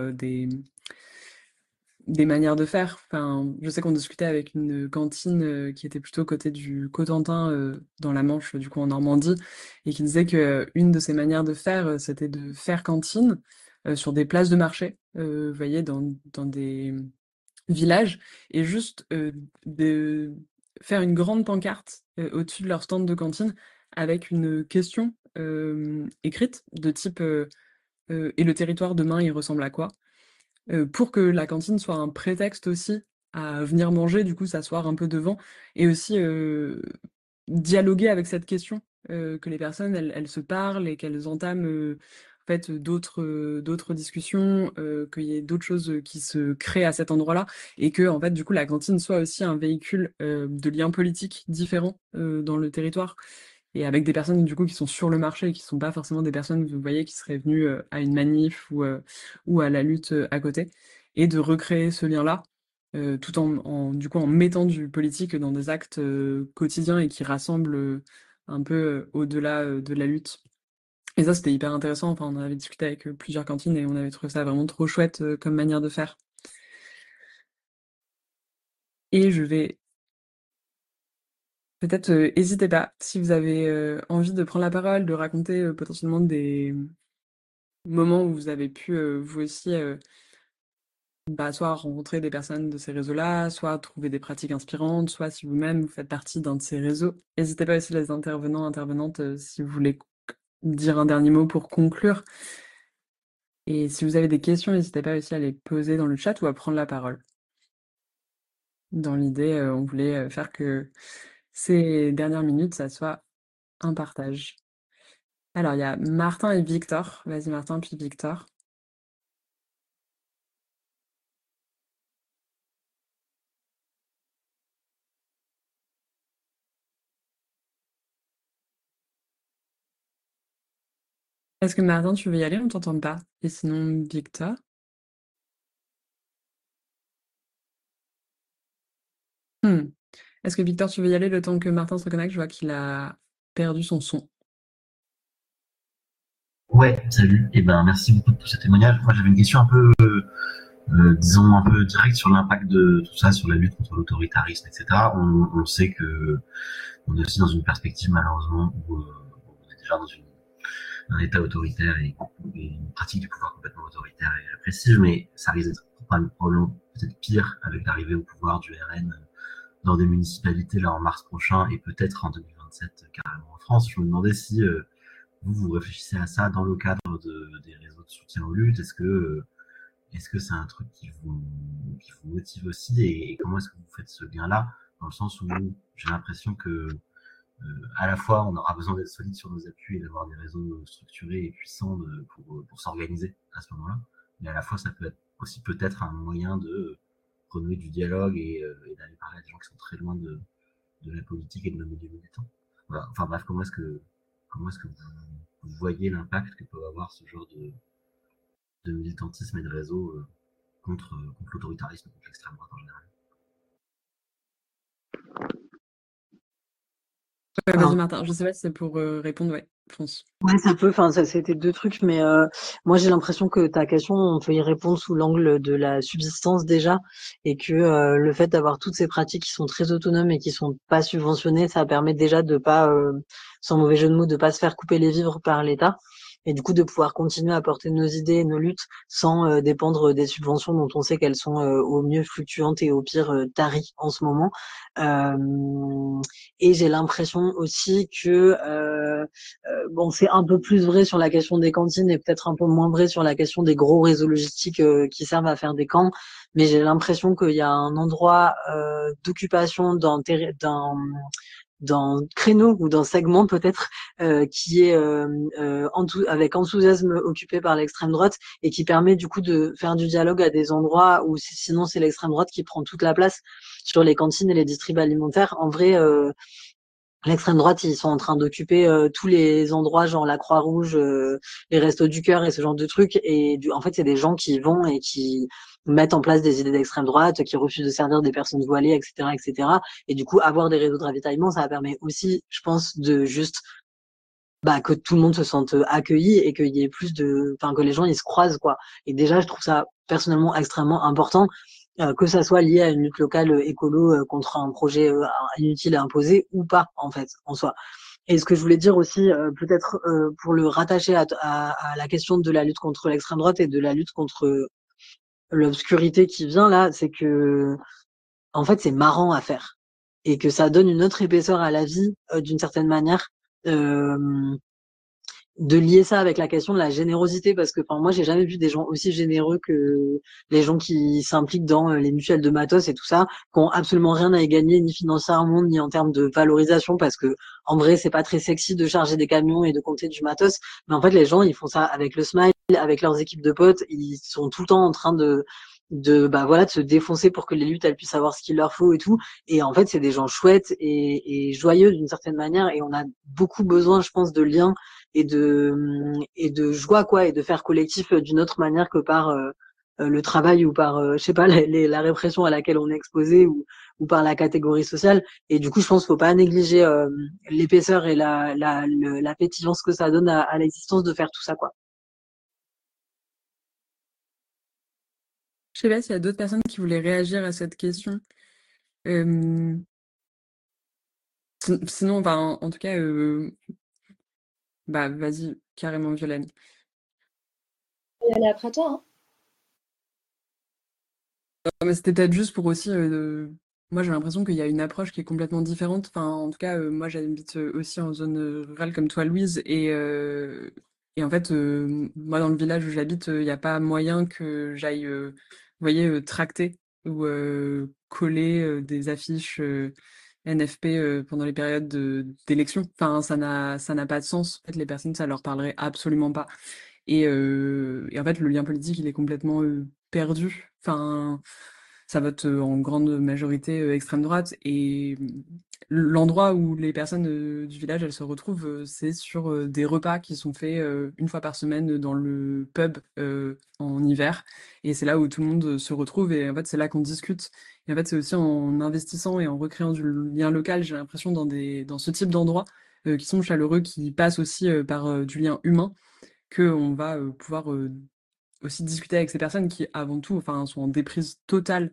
des manières de faire. Enfin, je sais qu'on discutait avec une cantine qui était plutôt côté du Cotentin, dans la Manche, du coup en Normandie, et qui disait que une de ces manières de faire, c'était de faire cantine sur des places de marché, vous voyez, dans des village et juste de faire une grande pancarte au-dessus de leur stand de cantine avec une question écrite de type et le territoire demain il ressemble à quoi? Pour que la cantine soit un prétexte aussi à venir manger, du coup s'asseoir un peu devant et aussi dialoguer avec cette question, que les personnes elles se parlent et qu'elles entament en fait d'autres discussions, qu'il y ait d'autres choses qui se créent à cet endroit-là et que en fait du coup la cantine soit aussi un véhicule de liens politiques différents dans le territoire et avec des personnes du coup qui sont sur le marché et qui sont pas forcément des personnes, vous voyez, qui seraient venues à une manif ou à la lutte à côté, et de recréer ce lien-là, tout du coup en mettant du politique dans des actes quotidiens et qui rassemblent un peu au-delà de la lutte. Et ça, c'était hyper intéressant. Enfin, on en avait discuté avec plusieurs cantines et on avait trouvé ça vraiment trop chouette comme manière de faire. Et je vais peut-être, n'hésitez pas, si vous avez envie de prendre la parole, de raconter potentiellement des moments où vous avez pu, vous aussi, bah, soit rencontrer des personnes de ces réseaux-là, soit trouver des pratiques inspirantes, soit si vous-même vous faites partie d'un de ces réseaux. N'hésitez pas aussi les intervenants, intervenantes, si vous voulez dire un dernier mot pour conclure. Et si vous avez des questions, n'hésitez pas aussi à les poser dans le chat ou à prendre la parole. Dans l'idée, on voulait faire que ces dernières minutes, ça soit un partage. Alors, il y a Martin et Victor. Vas-y, Martin, puis Victor. Est-ce que Martin, tu veux y aller? On t'entend pas. Et sinon, Victor? Hmm. Est-ce que Victor, tu veux y aller le temps que Martin se reconnecte? Je vois qu'il a perdu son son. Ouais, salut. Et ben, merci beaucoup pour ce témoignage. Moi, j'avais une question un peu, disons, un peu directe sur l'impact de tout ça sur la lutte contre l'autoritarisme, etc. On sait que on est aussi dans une perspective, malheureusement, où on est déjà dans un État autoritaire et une pratique du pouvoir complètement autoritaire et répressive, mais ça risque d'être probablement peut-être pire avec l'arrivée au pouvoir du RN dans des municipalités là en mars prochain et peut-être en 2027 carrément en France. Je me demandais si vous réfléchissez à ça dans le cadre des réseaux de soutien aux luttes. Est-ce que c'est un truc qui vous motive aussi et comment est-ce que vous faites ce lien-là dans le sens où j'ai l'impression que à la fois on aura besoin d'être solide sur nos appuis et d'avoir des réseaux structurés et puissants pour s'organiser à ce moment-là, mais à la fois ça peut être aussi peut-être un moyen de renouer du dialogue et d'aller parler à des gens qui sont très loin de la politique et de nos milieux militants. Voilà. Enfin bref, comment est-ce que vous voyez l'impact que peut avoir ce genre de militantisme et de réseau contre l'autoritarisme, contre l'extrême droite en général. Ouais, vas-y, Alors, Martin. Je sais pas si c'est pour répondre. Ouais, fonce. ouais, ça peut, enfin, ça, c'était deux trucs, mais moi j'ai l'impression que ta question, on peut y répondre sous l'angle de la subsistance déjà, et que le fait d'avoir toutes ces pratiques qui sont très autonomes et qui sont pas subventionnées, ça permet déjà de pas, sans mauvais jeu de mots, de pas se faire couper les vivres par l'État, et du coup de pouvoir continuer à porter nos idées et nos luttes sans dépendre des subventions dont on sait qu'elles sont au mieux fluctuantes et au pire taries en ce moment. Et j'ai l'impression aussi que bon, c'est un peu plus vrai sur la question des cantines et peut-être un peu moins vrai sur la question des gros réseaux logistiques qui servent à faire des camps. Mais j'ai l'impression qu'il y a un endroit d'occupation dans créneau ou dans segment peut-être qui est avec enthousiasme occupé par l'extrême droite et qui permet du coup de faire du dialogue à des endroits où sinon c'est l'extrême droite qui prend toute la place sur les cantines et les distribs alimentaires. En vrai, l'extrême droite, ils sont en train d'occuper tous les endroits, genre la Croix-Rouge, les Restos du Cœur et ce genre de trucs. Et en fait, c'est des gens qui y vont et qui mettent en place des idées d'extrême droite, qui refusent de servir des personnes voilées, etc., etc. Et du coup, avoir des réseaux de ravitaillement, ça permet aussi, je pense, de juste bah, que tout le monde se sente accueilli et qu'il y ait plus enfin, que les gens ils se croisent quoi. Et déjà, je trouve ça personnellement extrêmement important, que ça soit lié à une lutte locale écolo contre un projet inutile et imposé ou pas en fait en soi. Et ce que je voulais dire aussi, peut-être pour le rattacher à la question de la lutte contre l'extrême droite et de la lutte contre l'obscurité qui vient là, c'est que en fait c'est marrant à faire et que ça donne une autre épaisseur à la vie d'une certaine manière. Euh, de lier ça avec la question de la générosité parce que enfin moi j'ai jamais vu des gens aussi généreux que les gens qui s'impliquent dans les mutuelles de matos et tout ça qui ont absolument rien à y gagner ni financièrement ni en termes de valorisation parce que en vrai c'est pas très sexy de charger des camions et de compter du matos mais en fait les gens ils font ça avec le smile avec leurs équipes de potes ils sont tout le temps en train de bah voilà de se défoncer pour que les luttes elles puissent avoir ce qu'il leur faut et tout et en fait c'est des gens chouettes et joyeux d'une certaine manière et on a beaucoup besoin je pense de liens et de joie quoi et de faire collectif d'une autre manière que par le travail ou par je sais pas la répression à laquelle on est exposé ou par la catégorie sociale et du coup je pense qu'il faut pas négliger l'épaisseur et la pétillance que ça donne à l'existence de faire tout ça quoi. Je sais pas s'il y a d'autres personnes qui voulaient réagir à cette question. Euh, Sinon, enfin, en tout cas, bah vas-y, carrément Violaine. Je vais aller après toi, hein. Non, mais c'était peut-être juste pour aussi. Moi, j'ai l'impression qu'il y a une approche qui est complètement différente. Enfin, en tout cas, moi, j'habite aussi en zone rurale comme toi, Louise. Et en fait, moi, dans le village où j'habite, il n'y a pas moyen que j'aille, vous voyez, tracter ou coller des affiches NFP pendant les périodes d'élection. Enfin, ça n'a pas de sens. En fait, les personnes, ça leur parlerait absolument pas. Et en fait, le lien politique, il est complètement perdu. Enfin. ça vote en grande majorité extrême droite. Et l'endroit où les personnes du village, elles se retrouvent, c'est sur des repas qui sont faits une fois par semaine dans le pub en hiver. Et c'est là où tout le monde se retrouve. Et en fait, c'est là qu'on discute. Et en fait, c'est aussi en investissant et en recréant du lien local, j'ai l'impression, dans ce type d'endroits qui sont chaleureux, qui passent aussi par du lien humain, qu'on va pouvoir aussi discuter avec ces personnes qui, avant tout, enfin, sont en déprise totale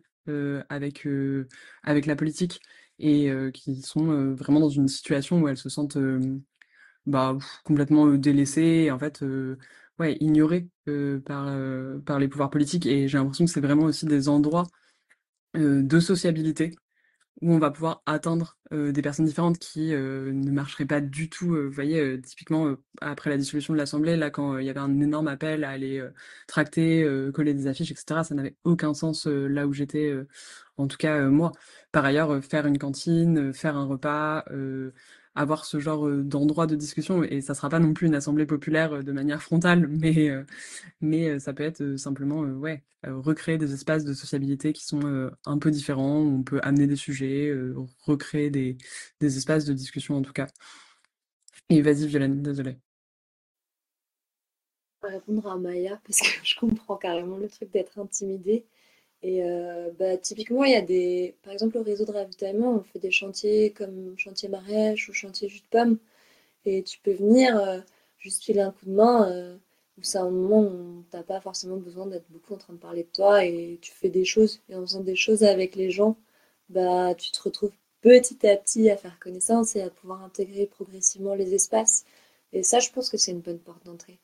avec la politique et qui sont vraiment dans une situation où elles se sentent complètement délaissées et en fait ouais, ignorées par les pouvoirs politiques. Et j'ai l'impression que c'est vraiment aussi des endroits de sociabilité où on va pouvoir atteindre des personnes différentes qui ne marcheraient pas du tout. Vous voyez, typiquement, après la dissolution de l'Assemblée, là, quand il y avait un énorme appel à aller tracter, coller des affiches, etc., ça n'avait aucun sens là où j'étais, en tout cas moi. Par ailleurs, faire une cantine, faire un repas, avoir ce genre d'endroit de discussion, et ça sera pas non plus une assemblée populaire de manière frontale, mais ça peut être simplement ouais, recréer des espaces de sociabilité qui sont un peu différents, où on peut amener des sujets, recréer des espaces de discussion en tout cas. Et vas-y Violaine, désolée. Je vais répondre à Maya parce que je comprends carrément le truc d'être intimidée. Et typiquement, il y a par exemple, au réseau de ravitaillement, on fait des chantiers comme chantier Marèche ou chantier jus de pomme. Et tu peux venir juste filer un coup de main, où c'est un moment où t'as pas forcément besoin d'être beaucoup en train de parler de toi et tu fais des choses. Et en faisant des choses avec les gens, tu te retrouves petit à petit à faire connaissance et à pouvoir intégrer progressivement les espaces. Et ça, je pense que c'est une bonne porte d'entrée.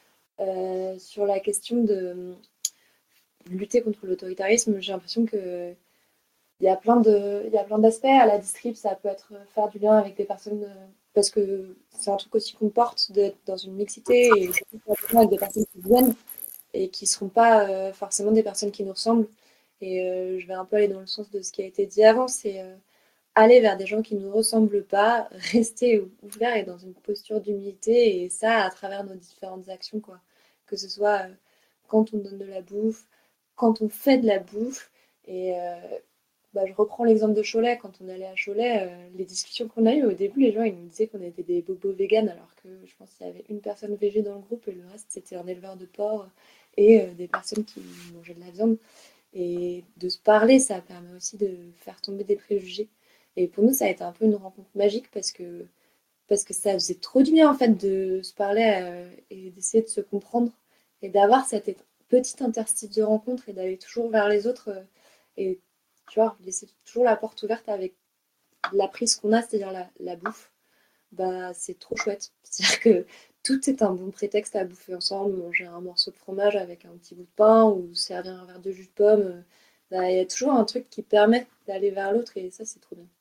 Sur la question de lutter contre l'autoritarisme, j'ai l'impression que il y a plein d'aspects à la distrib. Ça peut être faire du lien avec des personnes, parce que c'est un truc aussi qu'on porte d'être dans une mixité et avec des personnes qui viennent et qui ne seront pas forcément des personnes qui nous ressemblent. Et je vais un peu aller dans le sens de ce qui a été dit avant, c'est aller vers des gens qui ne nous ressemblent pas, rester ouvert et dans une posture d'humilité, et ça à travers nos différentes actions, quoi. Que ce soit quand on donne de la bouffe, quand on fait de la bouffe. Et je reprends l'exemple de Cholet. Quand on allait à Cholet, les discussions qu'on a eues au début, les gens ils nous disaient qu'on était des bobos véganes, alors que je pense qu'il y avait une personne végé dans le groupe et le reste c'était un éleveur de porc et des personnes qui mangeaient de la viande. Et de se parler, ça permet aussi de faire tomber des préjugés. Et pour nous, ça a été un peu une rencontre magique parce que ça faisait trop du bien en fait de se parler et d'essayer de se comprendre et d'avoir cette petite interstice de rencontre et d'aller toujours vers les autres et tu vois, laisser toujours la porte ouverte avec la prise qu'on a, c'est-à-dire la bouffe. C'est trop chouette. C'est-à-dire que tout est un bon prétexte à bouffer ensemble, manger un morceau de fromage avec un petit bout de pain ou servir un verre de jus de pomme. Il y a toujours un truc qui permet d'aller vers l'autre et ça, c'est trop bien.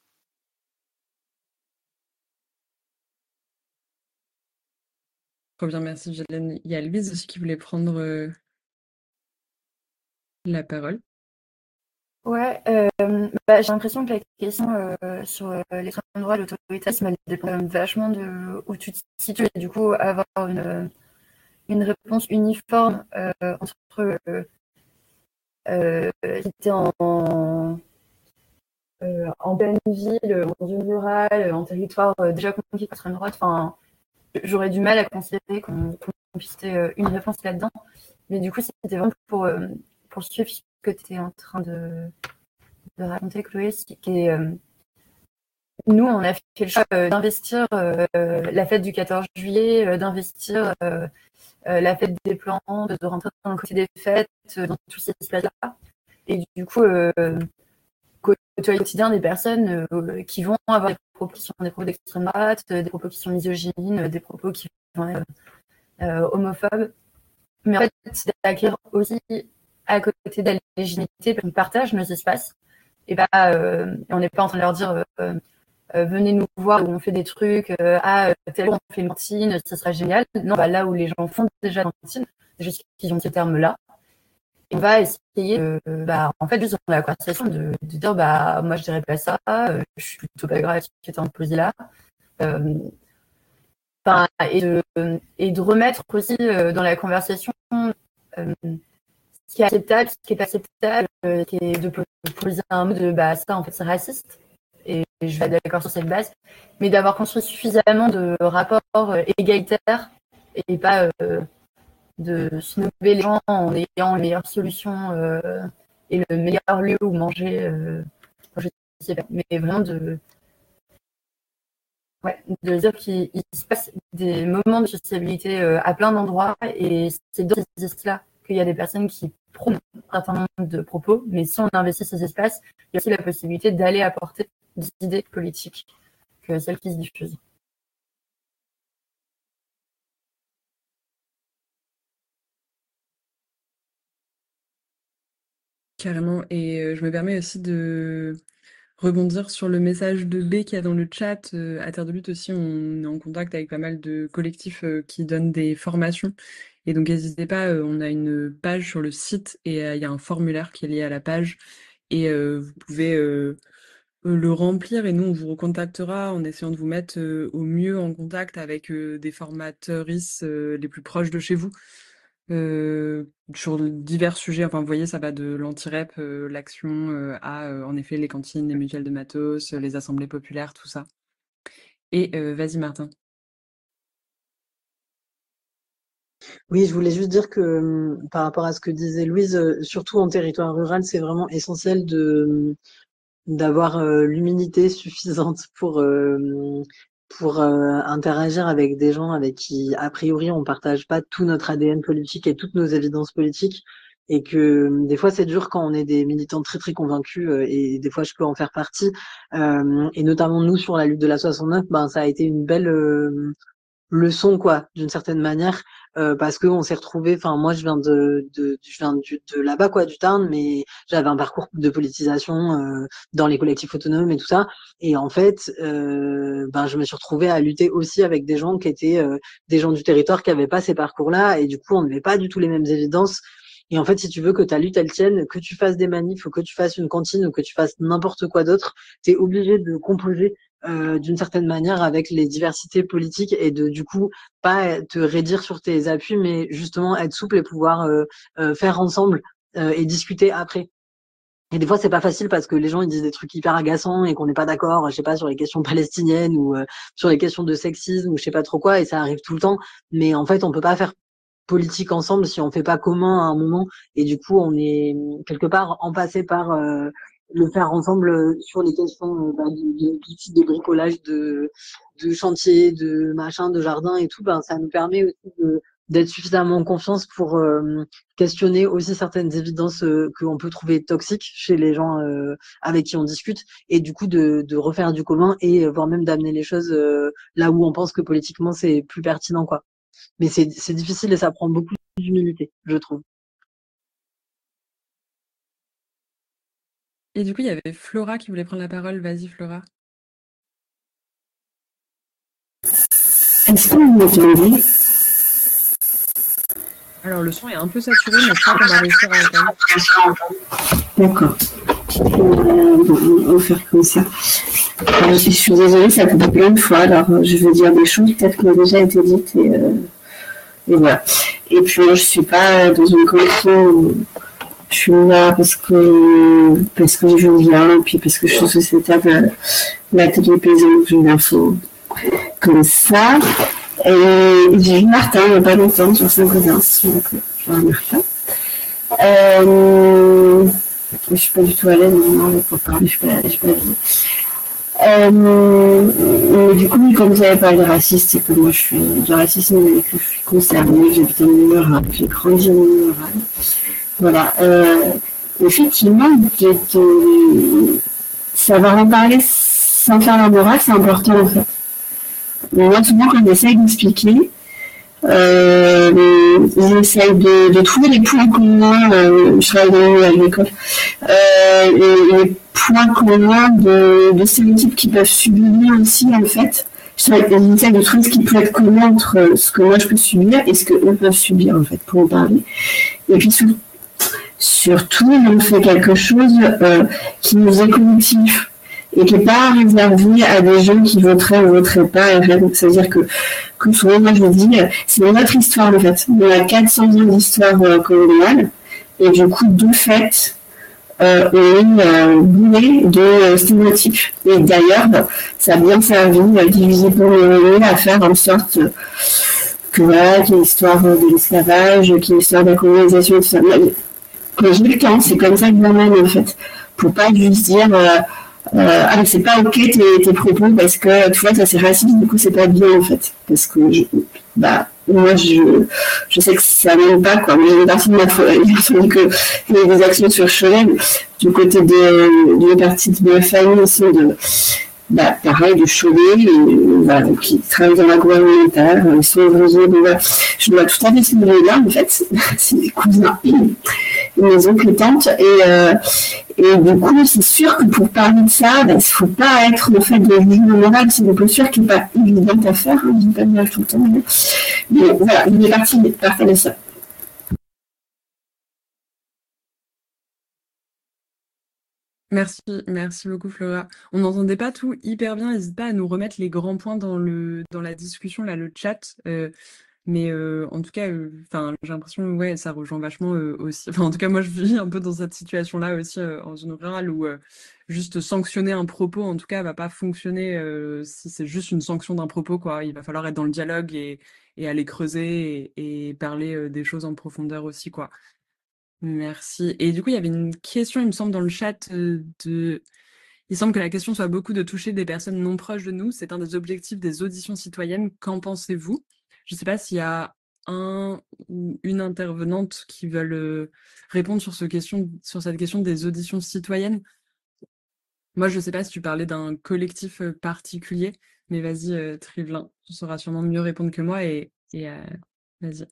Trop bien, merci Violaine. Il y a Louise aussi qui voulait prendre la parole. Ouais, j'ai l'impression que la question sur l'extrême droite, l'autoritarisme, elle dépend quand même vachement de où tu te situes. Et du coup, avoir une réponse uniforme entre si t'es en pleine ville, en zone rurale, en territoire déjà conquis par l'extrême droite, enfin, j'aurais du mal à considérer qu'on puisse une réponse là-dedans. Mais du coup, c'était vraiment pour suivre ce que tu étais en train de raconter, Chloé, nous, on a fait le choix d'investir la fête du 14 juillet, d'investir la fête des plans, de rentrer dans le côté des fêtes, dans tous ces espaces-là. Et du coup, côtoyer au quotidien des personnes qui vont avoir des propos d'extrême droite, des propos qui sont misogynes, des propos qui vont être homophobes. Mais en fait, c'est d'acquérir aussi, à côté de la légitimité, qu'on partage nos espaces. Et on n'est pas en train de leur dire venez nous voir où on fait des trucs, tel jour on fait une cantine, ça sera génial. Non, là où les gens font déjà une cantine, c'est juste qu'ils ont ce terme-là. Et on va essayer en fait, juste dans la conversation, de dire moi je dirais pas ça, je suis plutôt pas grave à ce qui est imposé là. Et de remettre aussi dans la conversation ce qui est acceptable, ce qui est pas acceptable, qui est de poser un mot de ça en fait c'est raciste. Et je vais être d'accord sur cette base, mais d'avoir construit suffisamment de rapports égalitaires et pas de snobber les gens en ayant les meilleures solutions et le meilleur lieu où manger, je sais pas, mais vraiment de dire qu'il se passe des moments de sociabilité à plein d'endroits et c'est dans ces espaces-là qu'il y a des personnes qui prônent un certain nombre de propos, mais si on investit ces espaces, il y a aussi la possibilité d'aller apporter des idées politiques que celles qui se diffusent. Carrément. Et je me permets aussi de rebondir sur le message de B qu'il y a dans le chat. À Terre de Lutte aussi, on est en contact avec pas mal de collectifs qui donnent des formations. Et donc, n'hésitez pas, on a une page sur le site et il y a un formulaire qui est lié à la page. Et vous pouvez le remplir et nous, on vous recontactera en essayant de vous mettre au mieux en contact avec des formateuristes les plus proches de chez vous. Sur divers sujets, enfin vous voyez, ça va de l'anti-rep, l'action, à en effet les cantines, les mutuelles de matos, les assemblées populaires, tout ça. Et vas-y Martin. Oui, je voulais juste dire que par rapport à ce que disait Louise, surtout en territoire rural, c'est vraiment essentiel d'avoir l'humilité suffisante pour interagir avec des gens avec qui, a priori, on partage pas tout notre ADN politique et toutes nos évidences politiques. Et que des fois, c'est dur quand on est des militants très, très convaincus, et des fois, je peux en faire partie. Et notamment, nous, sur la lutte de la 69, ça a été une belle leçon, quoi, d'une certaine manière, parce que on s'est retrouvés. Enfin, moi, je viens de là-bas, quoi, du Tarn, mais j'avais un parcours de politisation dans les collectifs autonomes et tout ça. Et en fait, je me suis retrouvée à lutter aussi avec des gens qui étaient des gens du territoire qui avaient pas ces parcours-là, et du coup, on n'avait pas du tout les mêmes évidences. Et en fait, si tu veux que ta lutte, elle tienne, que tu fasses des manifs ou que tu fasses une cantine ou que tu fasses n'importe quoi d'autre, t'es obligé de composer d'une certaine manière avec les diversités politiques et de du coup pas te raidir sur tes appuis, mais justement être souple et pouvoir faire ensemble et discuter après. Et des fois c'est pas facile parce que les gens ils disent des trucs hyper agaçants et qu'on n'est pas d'accord, je sais pas, sur les questions palestiniennes ou sur les questions de sexisme ou je sais pas trop quoi, et ça arrive tout le temps. Mais en fait on peut pas faire politique ensemble si on fait pas commun à un moment, et du coup on est quelque part en passé par le faire ensemble sur les questions d'outils de bricolage, de chantier, de machin, de jardin et tout. Ça nous permet aussi d'être suffisamment en confiance pour questionner aussi certaines évidences qu'on peut trouver toxiques chez les gens avec qui on discute, et du coup de refaire du commun et voire même d'amener les choses là où on pense que politiquement c'est plus pertinent, quoi. Mais c'est difficile et ça prend beaucoup d'humilité, je trouve. Et du coup, il y avait Flora qui voulait prendre la parole. Vas-y, Flora. Est-ce que vous m'entendez? Alors, le son est un peu saturé, mais je crois qu'on va réussir à entendre. D'accord. On va faire comme ça. Je suis désolée, ça coupe plein de fois. Alors, je vais dire des choses peut-être qui ont déjà été dites. Et voilà. Et puis, moi, je suis pas dans une collection où je suis là parce que je viens, puis parce que je suis sociétaire de la télé paysanne, j'ai une info comme ça. Et j'ai vu Martin il n'y a pas longtemps sur Saint-Gaudens, donc je vois Martin. Je suis pas du tout à l'aise, non, pour parler, je suis pas à l'aise. Du coup, comme vous avez parlé de racisme, c'est que moi je suis du racisme et que je suis concernée, j'habite en milieu rural, j'ai grandi en milieu rural. Voilà. Effectivement, savoir en parler sans faire la morale, c'est important en fait. Mais moi, souvent, quand j'essaye d'expliquer, j'essaye de trouver les points communs, je travaille à l'école, les points communs de stéréotypes qui peuvent subir aussi, en fait. J'essaie de trouver ce qui peut être commun entre ce que moi je peux subir et ce que eux peuvent subir, en fait, pour en parler. Et puis, surtout, on fait quelque chose qui nous est collectif et qui n'est pas réservé à des gens qui voteraient ou voteraient pas. Donc, c'est-à-dire que souvent, moi, je me dis, c'est notre histoire, en fait. On a 400 ans d'histoire coloniale, Et du coup, de fait, on est bourré de stéréotypes. Et d'ailleurs, ça a bien servi, divisé pour le à faire en sorte que voilà, qu'il y ait l'histoire de l'esclavage, qu'il y ait l'histoire de la colonisation, tout ça. Quand j'ai le temps, c'est comme ça que je l'emmène en fait. Pour pas juste dire ah mais c'est pas ok tes propos parce que tu vois ça c'est raciste, du coup c'est pas bien en fait. Parce que moi je sais que ça m'aime pas quoi, mais il y a une partie de ma famille il y a des actions sur Cholet, du côté d'une partie de ma famille aussi pareil, de Cholet, qui travaillent dans l'agroalimentaire, ils sont ouvriers, je dois tout à fait ce là en fait, c'est des cousins, mes oncles et tantes, et du coup, c'est sûr que pour parler de ça, il ne faut pas être en fait de jugement moral, c'est une posture qui n'est pas évidente à faire, je ne vais pas le dire tout le temps, mais voilà, il est parti de partager ça. Merci beaucoup Flora. On n'entendait pas tout hyper bien, n'hésite pas à nous remettre les grands points dans la discussion, là, le chat. Mais en tout cas, j'ai l'impression ouais, ça rejoint vachement aussi. Enfin, en tout cas, moi, je vis un peu dans cette situation-là aussi en zone rurale où juste sanctionner un propos, en tout cas, va pas fonctionner si c'est juste une sanction d'un propos, quoi. Il va falloir être dans le dialogue et aller creuser et parler des choses en profondeur aussi, quoi. Merci. Et du coup, il y avait une question, il me semble, dans le chat Il semble que la question soit beaucoup de toucher des personnes non proches de nous. C'est un des objectifs des auditions citoyennes. Qu'en pensez-vous? Je ne sais pas s'il y a un ou une intervenante qui veulent répondre sur cette question des auditions citoyennes. Moi, je ne sais pas si tu parlais d'un collectif particulier, mais vas-y, Trivelin, tu sauras sûrement mieux répondre que moi et vas-y.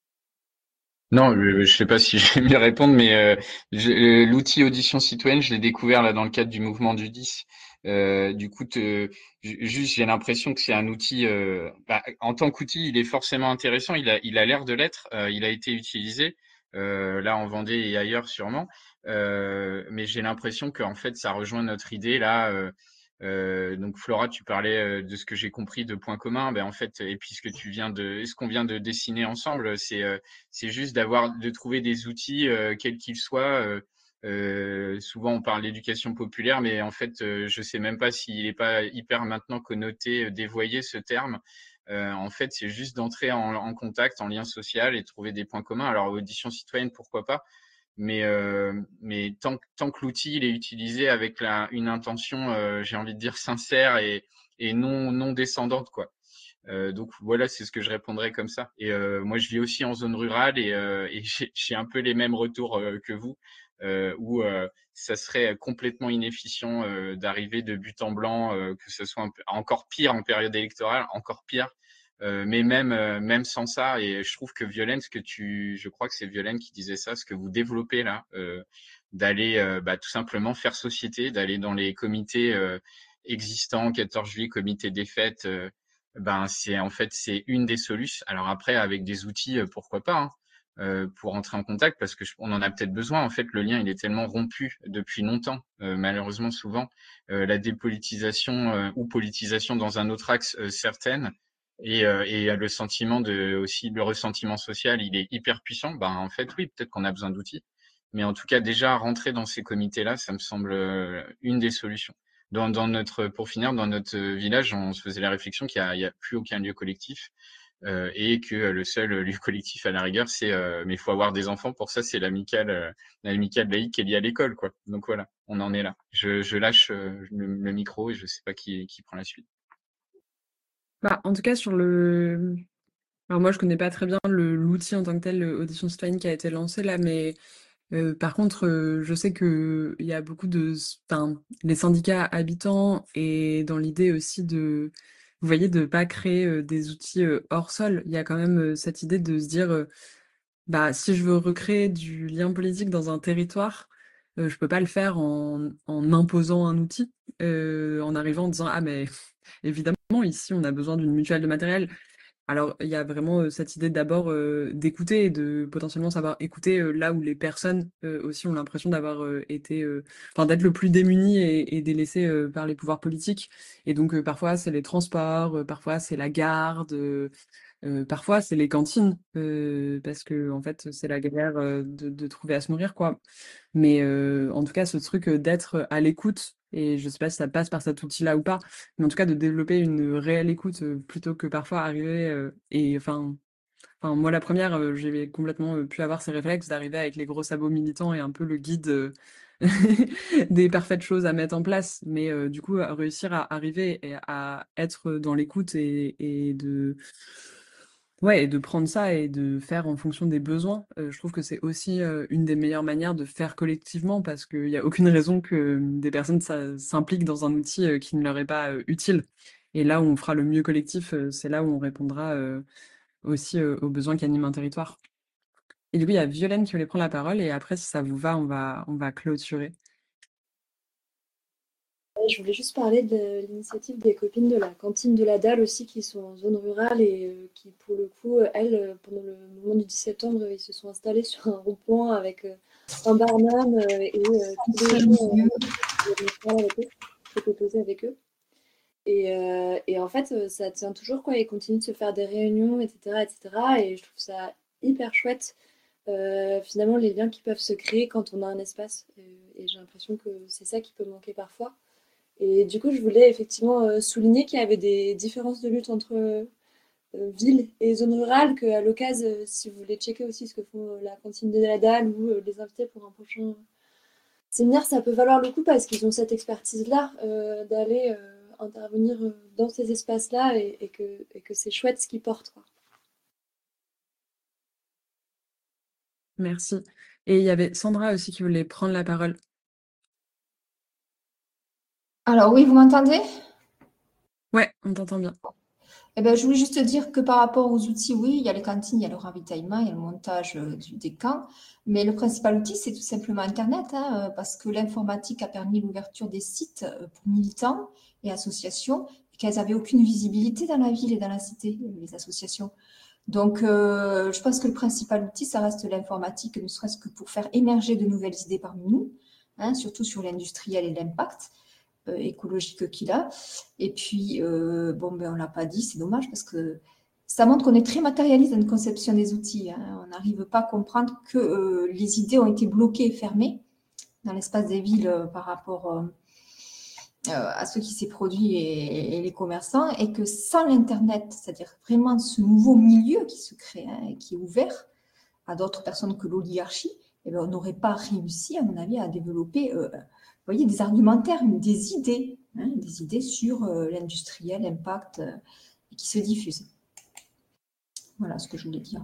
Non, je sais pas si je vais mieux répondre, mais l'outil audition citoyenne, je l'ai découvert là dans le cadre du mouvement du 10. Du coup, juste j'ai l'impression que c'est un outil. En tant qu'outil, il est forcément intéressant. Il a l'air de l'être. Il a été utilisé là en Vendée et ailleurs sûrement. Mais j'ai l'impression qu'en fait, ça rejoint notre idée là. Donc Flora, tu parlais de ce que j'ai compris de points communs. En fait, et puis ce qu'on vient de dessiner ensemble, c'est juste de trouver des outils, quels qu'ils soient. Souvent, on parle d'éducation populaire, mais en fait, je sais même pas s'il est pas hyper maintenant connoté, dévoyé ce terme. En fait, c'est juste d'entrer en contact, en lien social et trouver des points communs. Alors, audition citoyenne, pourquoi pas? Mais tant que l'outil il est utilisé avec une intention, j'ai envie de dire sincère et non descendante quoi. Donc voilà, c'est ce que je répondrais comme ça. Et moi, je vis aussi en zone rurale et j'ai un peu les mêmes retours que vous, où ça serait complètement inefficient d'arriver de but en blanc, que ce soit encore pire en période électorale, encore pire. Mais même sans ça, et je trouve que Violaine, je crois que c'est Violaine qui disait ça, ce que vous développez là, d'aller tout simplement faire société, d'aller dans les comités existants, 14 juillet, comité des fêtes, c'est une des solutions. Alors après, avec des outils, pourquoi pas, hein, pour entrer en contact, parce que on en a peut-être besoin. En fait, le lien, il est tellement rompu depuis longtemps, malheureusement souvent. La dépolitisation ou politisation dans un autre axe, certaine. Et le aussi le ressentiment social, il est hyper puissant. En fait, oui, peut-être qu'on a besoin d'outils. Mais en tout cas, déjà, rentrer dans ces comités-là, ça me semble une des solutions. Pour finir, dans notre village, on se faisait la réflexion qu'il y a plus aucun lieu collectif et que le seul lieu collectif à la rigueur, mais il faut avoir des enfants pour ça, c'est l'amicale laïque qui est liée à l'école, quoi. Donc voilà, on en est là. Je lâche le micro et je sais pas qui prend la suite. En tout cas, alors moi, je connais pas très bien l'outil en tant que tel, audition citoyenne qui a été lancé là, mais par contre, je sais qu'il y a beaucoup les syndicats habitants et dans l'idée aussi vous voyez, de pas créer des outils hors sol. Il y a quand même cette idée de se dire, si je veux recréer du lien politique dans un territoire, je peux pas le faire en imposant un outil, en arrivant en disant, ah mais évidemment, ici, on a besoin d'une mutuelle de matériel. Alors, il y a vraiment cette idée d'abord d'écouter et de potentiellement savoir écouter là où les personnes aussi ont l'impression d'avoir été, enfin, d'être le plus démunies et délaissées par les pouvoirs politiques. Et donc, parfois, c'est les transports, parfois, c'est la garde, parfois, c'est les cantines, parce que en fait, c'est la galère de trouver à se nourrir, quoi. Mais en tout cas, ce truc d'être à l'écoute, et je sais pas si ça passe par cet outil-là ou pas, mais en tout cas de développer une réelle écoute plutôt que parfois arriver et enfin moi la première, j'ai complètement pu avoir ces réflexes d'arriver avec les gros sabots militants et un peu le guide des parfaites choses à mettre en place, mais du coup à réussir à arriver et à être dans l'écoute et de ouais, et de prendre ça et de faire en fonction des besoins, je trouve que c'est aussi, une des meilleures manières de faire collectivement parce qu'il y a aucune raison que, des personnes s'impliquent dans un outil, qui ne leur est pas, utile. Et là où on fera le mieux collectif, c'est là où on répondra, aussi, aux besoins qu'anime un territoire. Et du coup, il y a Violaine qui voulait prendre la parole et après si ça vous va, on va clôturer. Je voulais juste parler de l'initiative des copines de la cantine de la Dalle aussi, qui sont en zone rurale et qui, pour le coup, elles, pendant le mouvement du 10 septembre, ils se sont installés sur un rond-point avec un barman et tous les gens parler avec eux, proposer avec eux. Et en fait, ça tient toujours, quoi. Ils continuent de se faire des réunions, etc., etc. Et je trouve ça hyper chouette, finalement, les liens qui peuvent se créer quand on a un espace. Et j'ai l'impression que c'est ça qui peut manquer parfois. Et du coup, je voulais effectivement souligner qu'il y avait des différences de lutte entre ville et zone rurale, qu'à l'occasion, si vous voulez checker aussi ce que font la cantine de la Dalle ou les invités pour un prochain séminaire, ça peut valoir le coup parce qu'ils ont cette expertise-là d'aller intervenir dans ces espaces-là et que c'est chouette ce qu'ils portent, quoi. Merci. Et il y avait Sandra aussi qui voulait prendre la parole. Alors oui, vous m'entendez? Ouais, on t'entend bien. Eh ben, je voulais juste dire que par rapport aux outils, oui, il y a les cantines, il y a le ravitaillement, il y a le montage des camps, mais le principal outil, c'est tout simplement Internet, hein, parce que l'informatique a permis l'ouverture des sites pour militants et associations, et qu'elles n'avaient aucune visibilité dans la ville et dans la cité, les associations. Donc, je pense que le principal outil, ça reste l'informatique, ne serait-ce que pour faire émerger de nouvelles idées parmi nous, hein, surtout sur l'industriel et l'impact écologique qu'il a. Et puis, bon, ben, on ne l'a pas dit, c'est dommage parce que ça montre qu'on est très matérialiste dans la conception des outils, hein. On n'arrive pas à comprendre que les idées ont été bloquées et fermées dans l'espace des villes par rapport à ce qui s'est produit et les commerçants, et que sans l'Internet, c'est-à-dire vraiment ce nouveau milieu qui se crée, hein, et qui est ouvert à d'autres personnes que l'oligarchie, eh ben, on n'aurait pas réussi, à mon avis, à développer vous voyez, des argumentaires, des idées, hein, des idées sur l'industriel, l'impact, qui se diffusent. Voilà ce que je voulais dire.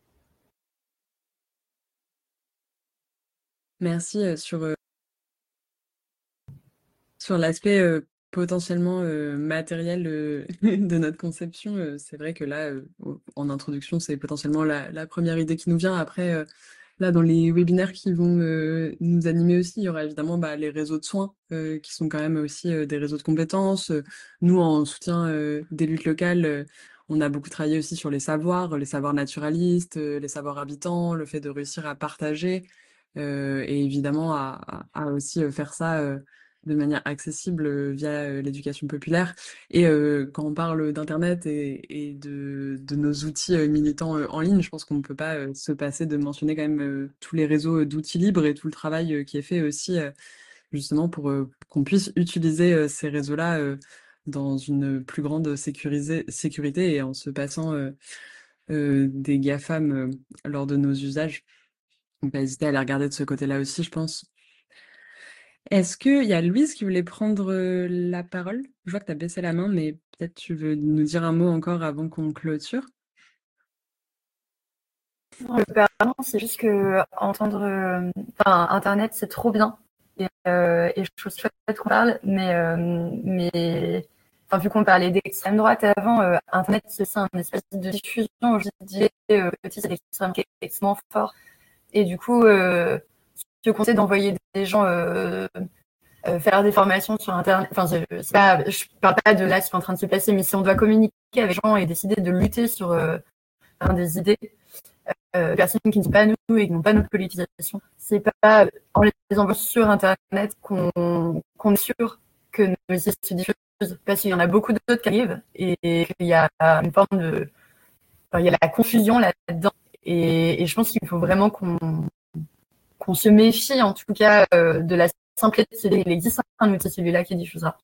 Merci sur l'aspect potentiellement matériel de notre conception. C'est vrai que là, en introduction, c'est potentiellement la première idée qui nous vient. Après, là, dans les webinaires qui vont nous animer aussi, il y aura évidemment les réseaux de soins qui sont quand même aussi des réseaux de compétences. Nous, en soutien des luttes locales, on a beaucoup travaillé aussi sur les savoirs naturalistes, les savoirs habitants, le fait de réussir à partager et évidemment à aussi faire ça de manière accessible via l'éducation populaire. Et quand on parle d'Internet et de nos outils militants en ligne, je pense qu'on ne peut pas se passer de mentionner quand même tous les réseaux d'outils libres et tout le travail qui est fait aussi justement pour qu'on puisse utiliser ces réseaux-là dans une plus grande sécurité et en se passant des GAFAM lors de nos usages. On peut pas hésiter à les regarder de ce côté-là aussi, je pense. Est-ce qu'il y a Louise qui voulait prendre la parole? Je vois que tu as baissé la main, mais peut-être tu veux nous dire un mot encore avant qu'on clôture? Non, je peux pas, c'est juste que entendre Internet, c'est trop bien. Et je trouve ça chouette qu'on parle, mais vu qu'on parlait d'extrême droite avant, Internet, c'est ça, une espèce de diffusion, je dirais, petit, c'est extrêmement fort. Et du coup, je conseille d'envoyer des gens faire des formations sur Internet. Enfin, je parle pas de là ce qui est en train de se passer, mais si on doit communiquer avec les gens et décider de lutter sur des idées, personnes qui ne sont pas nous et qui n'ont pas notre politisation. C'est pas en les envoyant sur Internet qu'on est sûr que nos idées se diffusent, parce qu'il y en a beaucoup d'autres qui arrivent et qu'il y a une forme de... Enfin, il y a la confusion là-dedans. Et je pense qu'il faut vraiment qu'on se méfie, en tout cas, de la simplicité. Il existe un outil, celui-là, qui diffusera.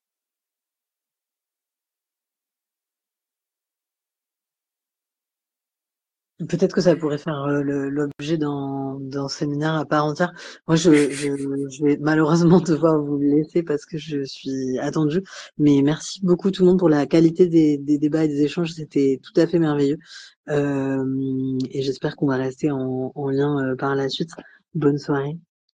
Peut-être que ça pourrait faire l'objet d'un séminaire à part entière. Moi, je vais malheureusement devoir vous laisser parce que je suis attendue. Mais merci beaucoup tout le monde pour la qualité des débats et des échanges. C'était tout à fait merveilleux. Et j'espère qu'on va rester en lien par la suite. Bonne soirée.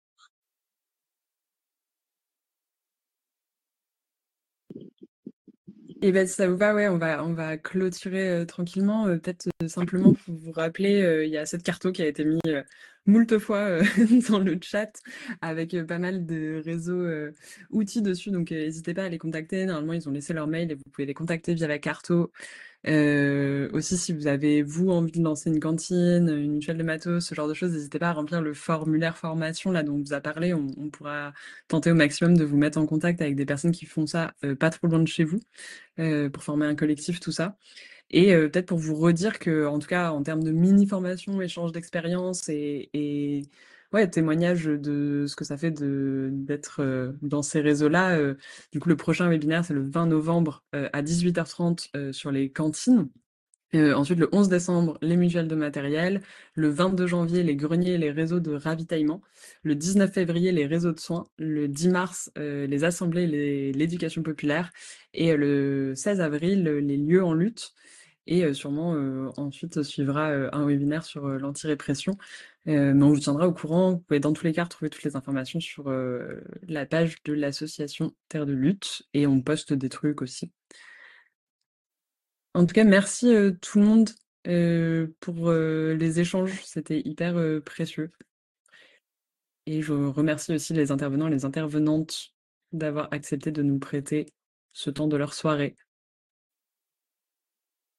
Et ben, si ça vous va, ouais, on va clôturer tranquillement. Peut-être simplement pour vous rappeler, il y a cette carto qui a été mise moult fois dans le chat avec pas mal de réseaux outils dessus. Donc, n'hésitez pas à les contacter. Normalement, ils ont laissé leur mail et vous pouvez les contacter via la carto. Aussi, si vous avez, vous, envie de lancer une cantine, une mutuelle de matos, ce genre de choses, n'hésitez pas à remplir le formulaire formation là dont on vous a parlé. On pourra tenter au maximum de vous mettre en contact avec des personnes qui font ça pas trop loin de chez vous pour former un collectif, tout ça. Et peut-être pour vous redire que, en tout cas, en termes de mini-formation, échange d'expérience et ouais, témoignage de ce que ça fait d'être dans ces réseaux-là. Du coup, le prochain webinaire, c'est le 20 novembre à 18h30 sur les cantines. Ensuite, le 11 décembre, les mutuelles de matériel. Le 22 janvier, les greniers et les réseaux de ravitaillement. Le 19 février, les réseaux de soins. Le 10 mars, les assemblées et l'éducation populaire. Et le 16 avril, les lieux en lutte. Et sûrement, ensuite, suivra un webinaire sur l'anti-répression. Mais on vous tiendra au courant. Vous pouvez dans tous les cas retrouver toutes les informations sur la page de l'association Terre de Lutte. Et on poste des trucs aussi. En tout cas, merci tout le monde pour les échanges. C'était hyper précieux. Et je remercie aussi les intervenants et les intervenantes d'avoir accepté de nous prêter ce temps de leur soirée.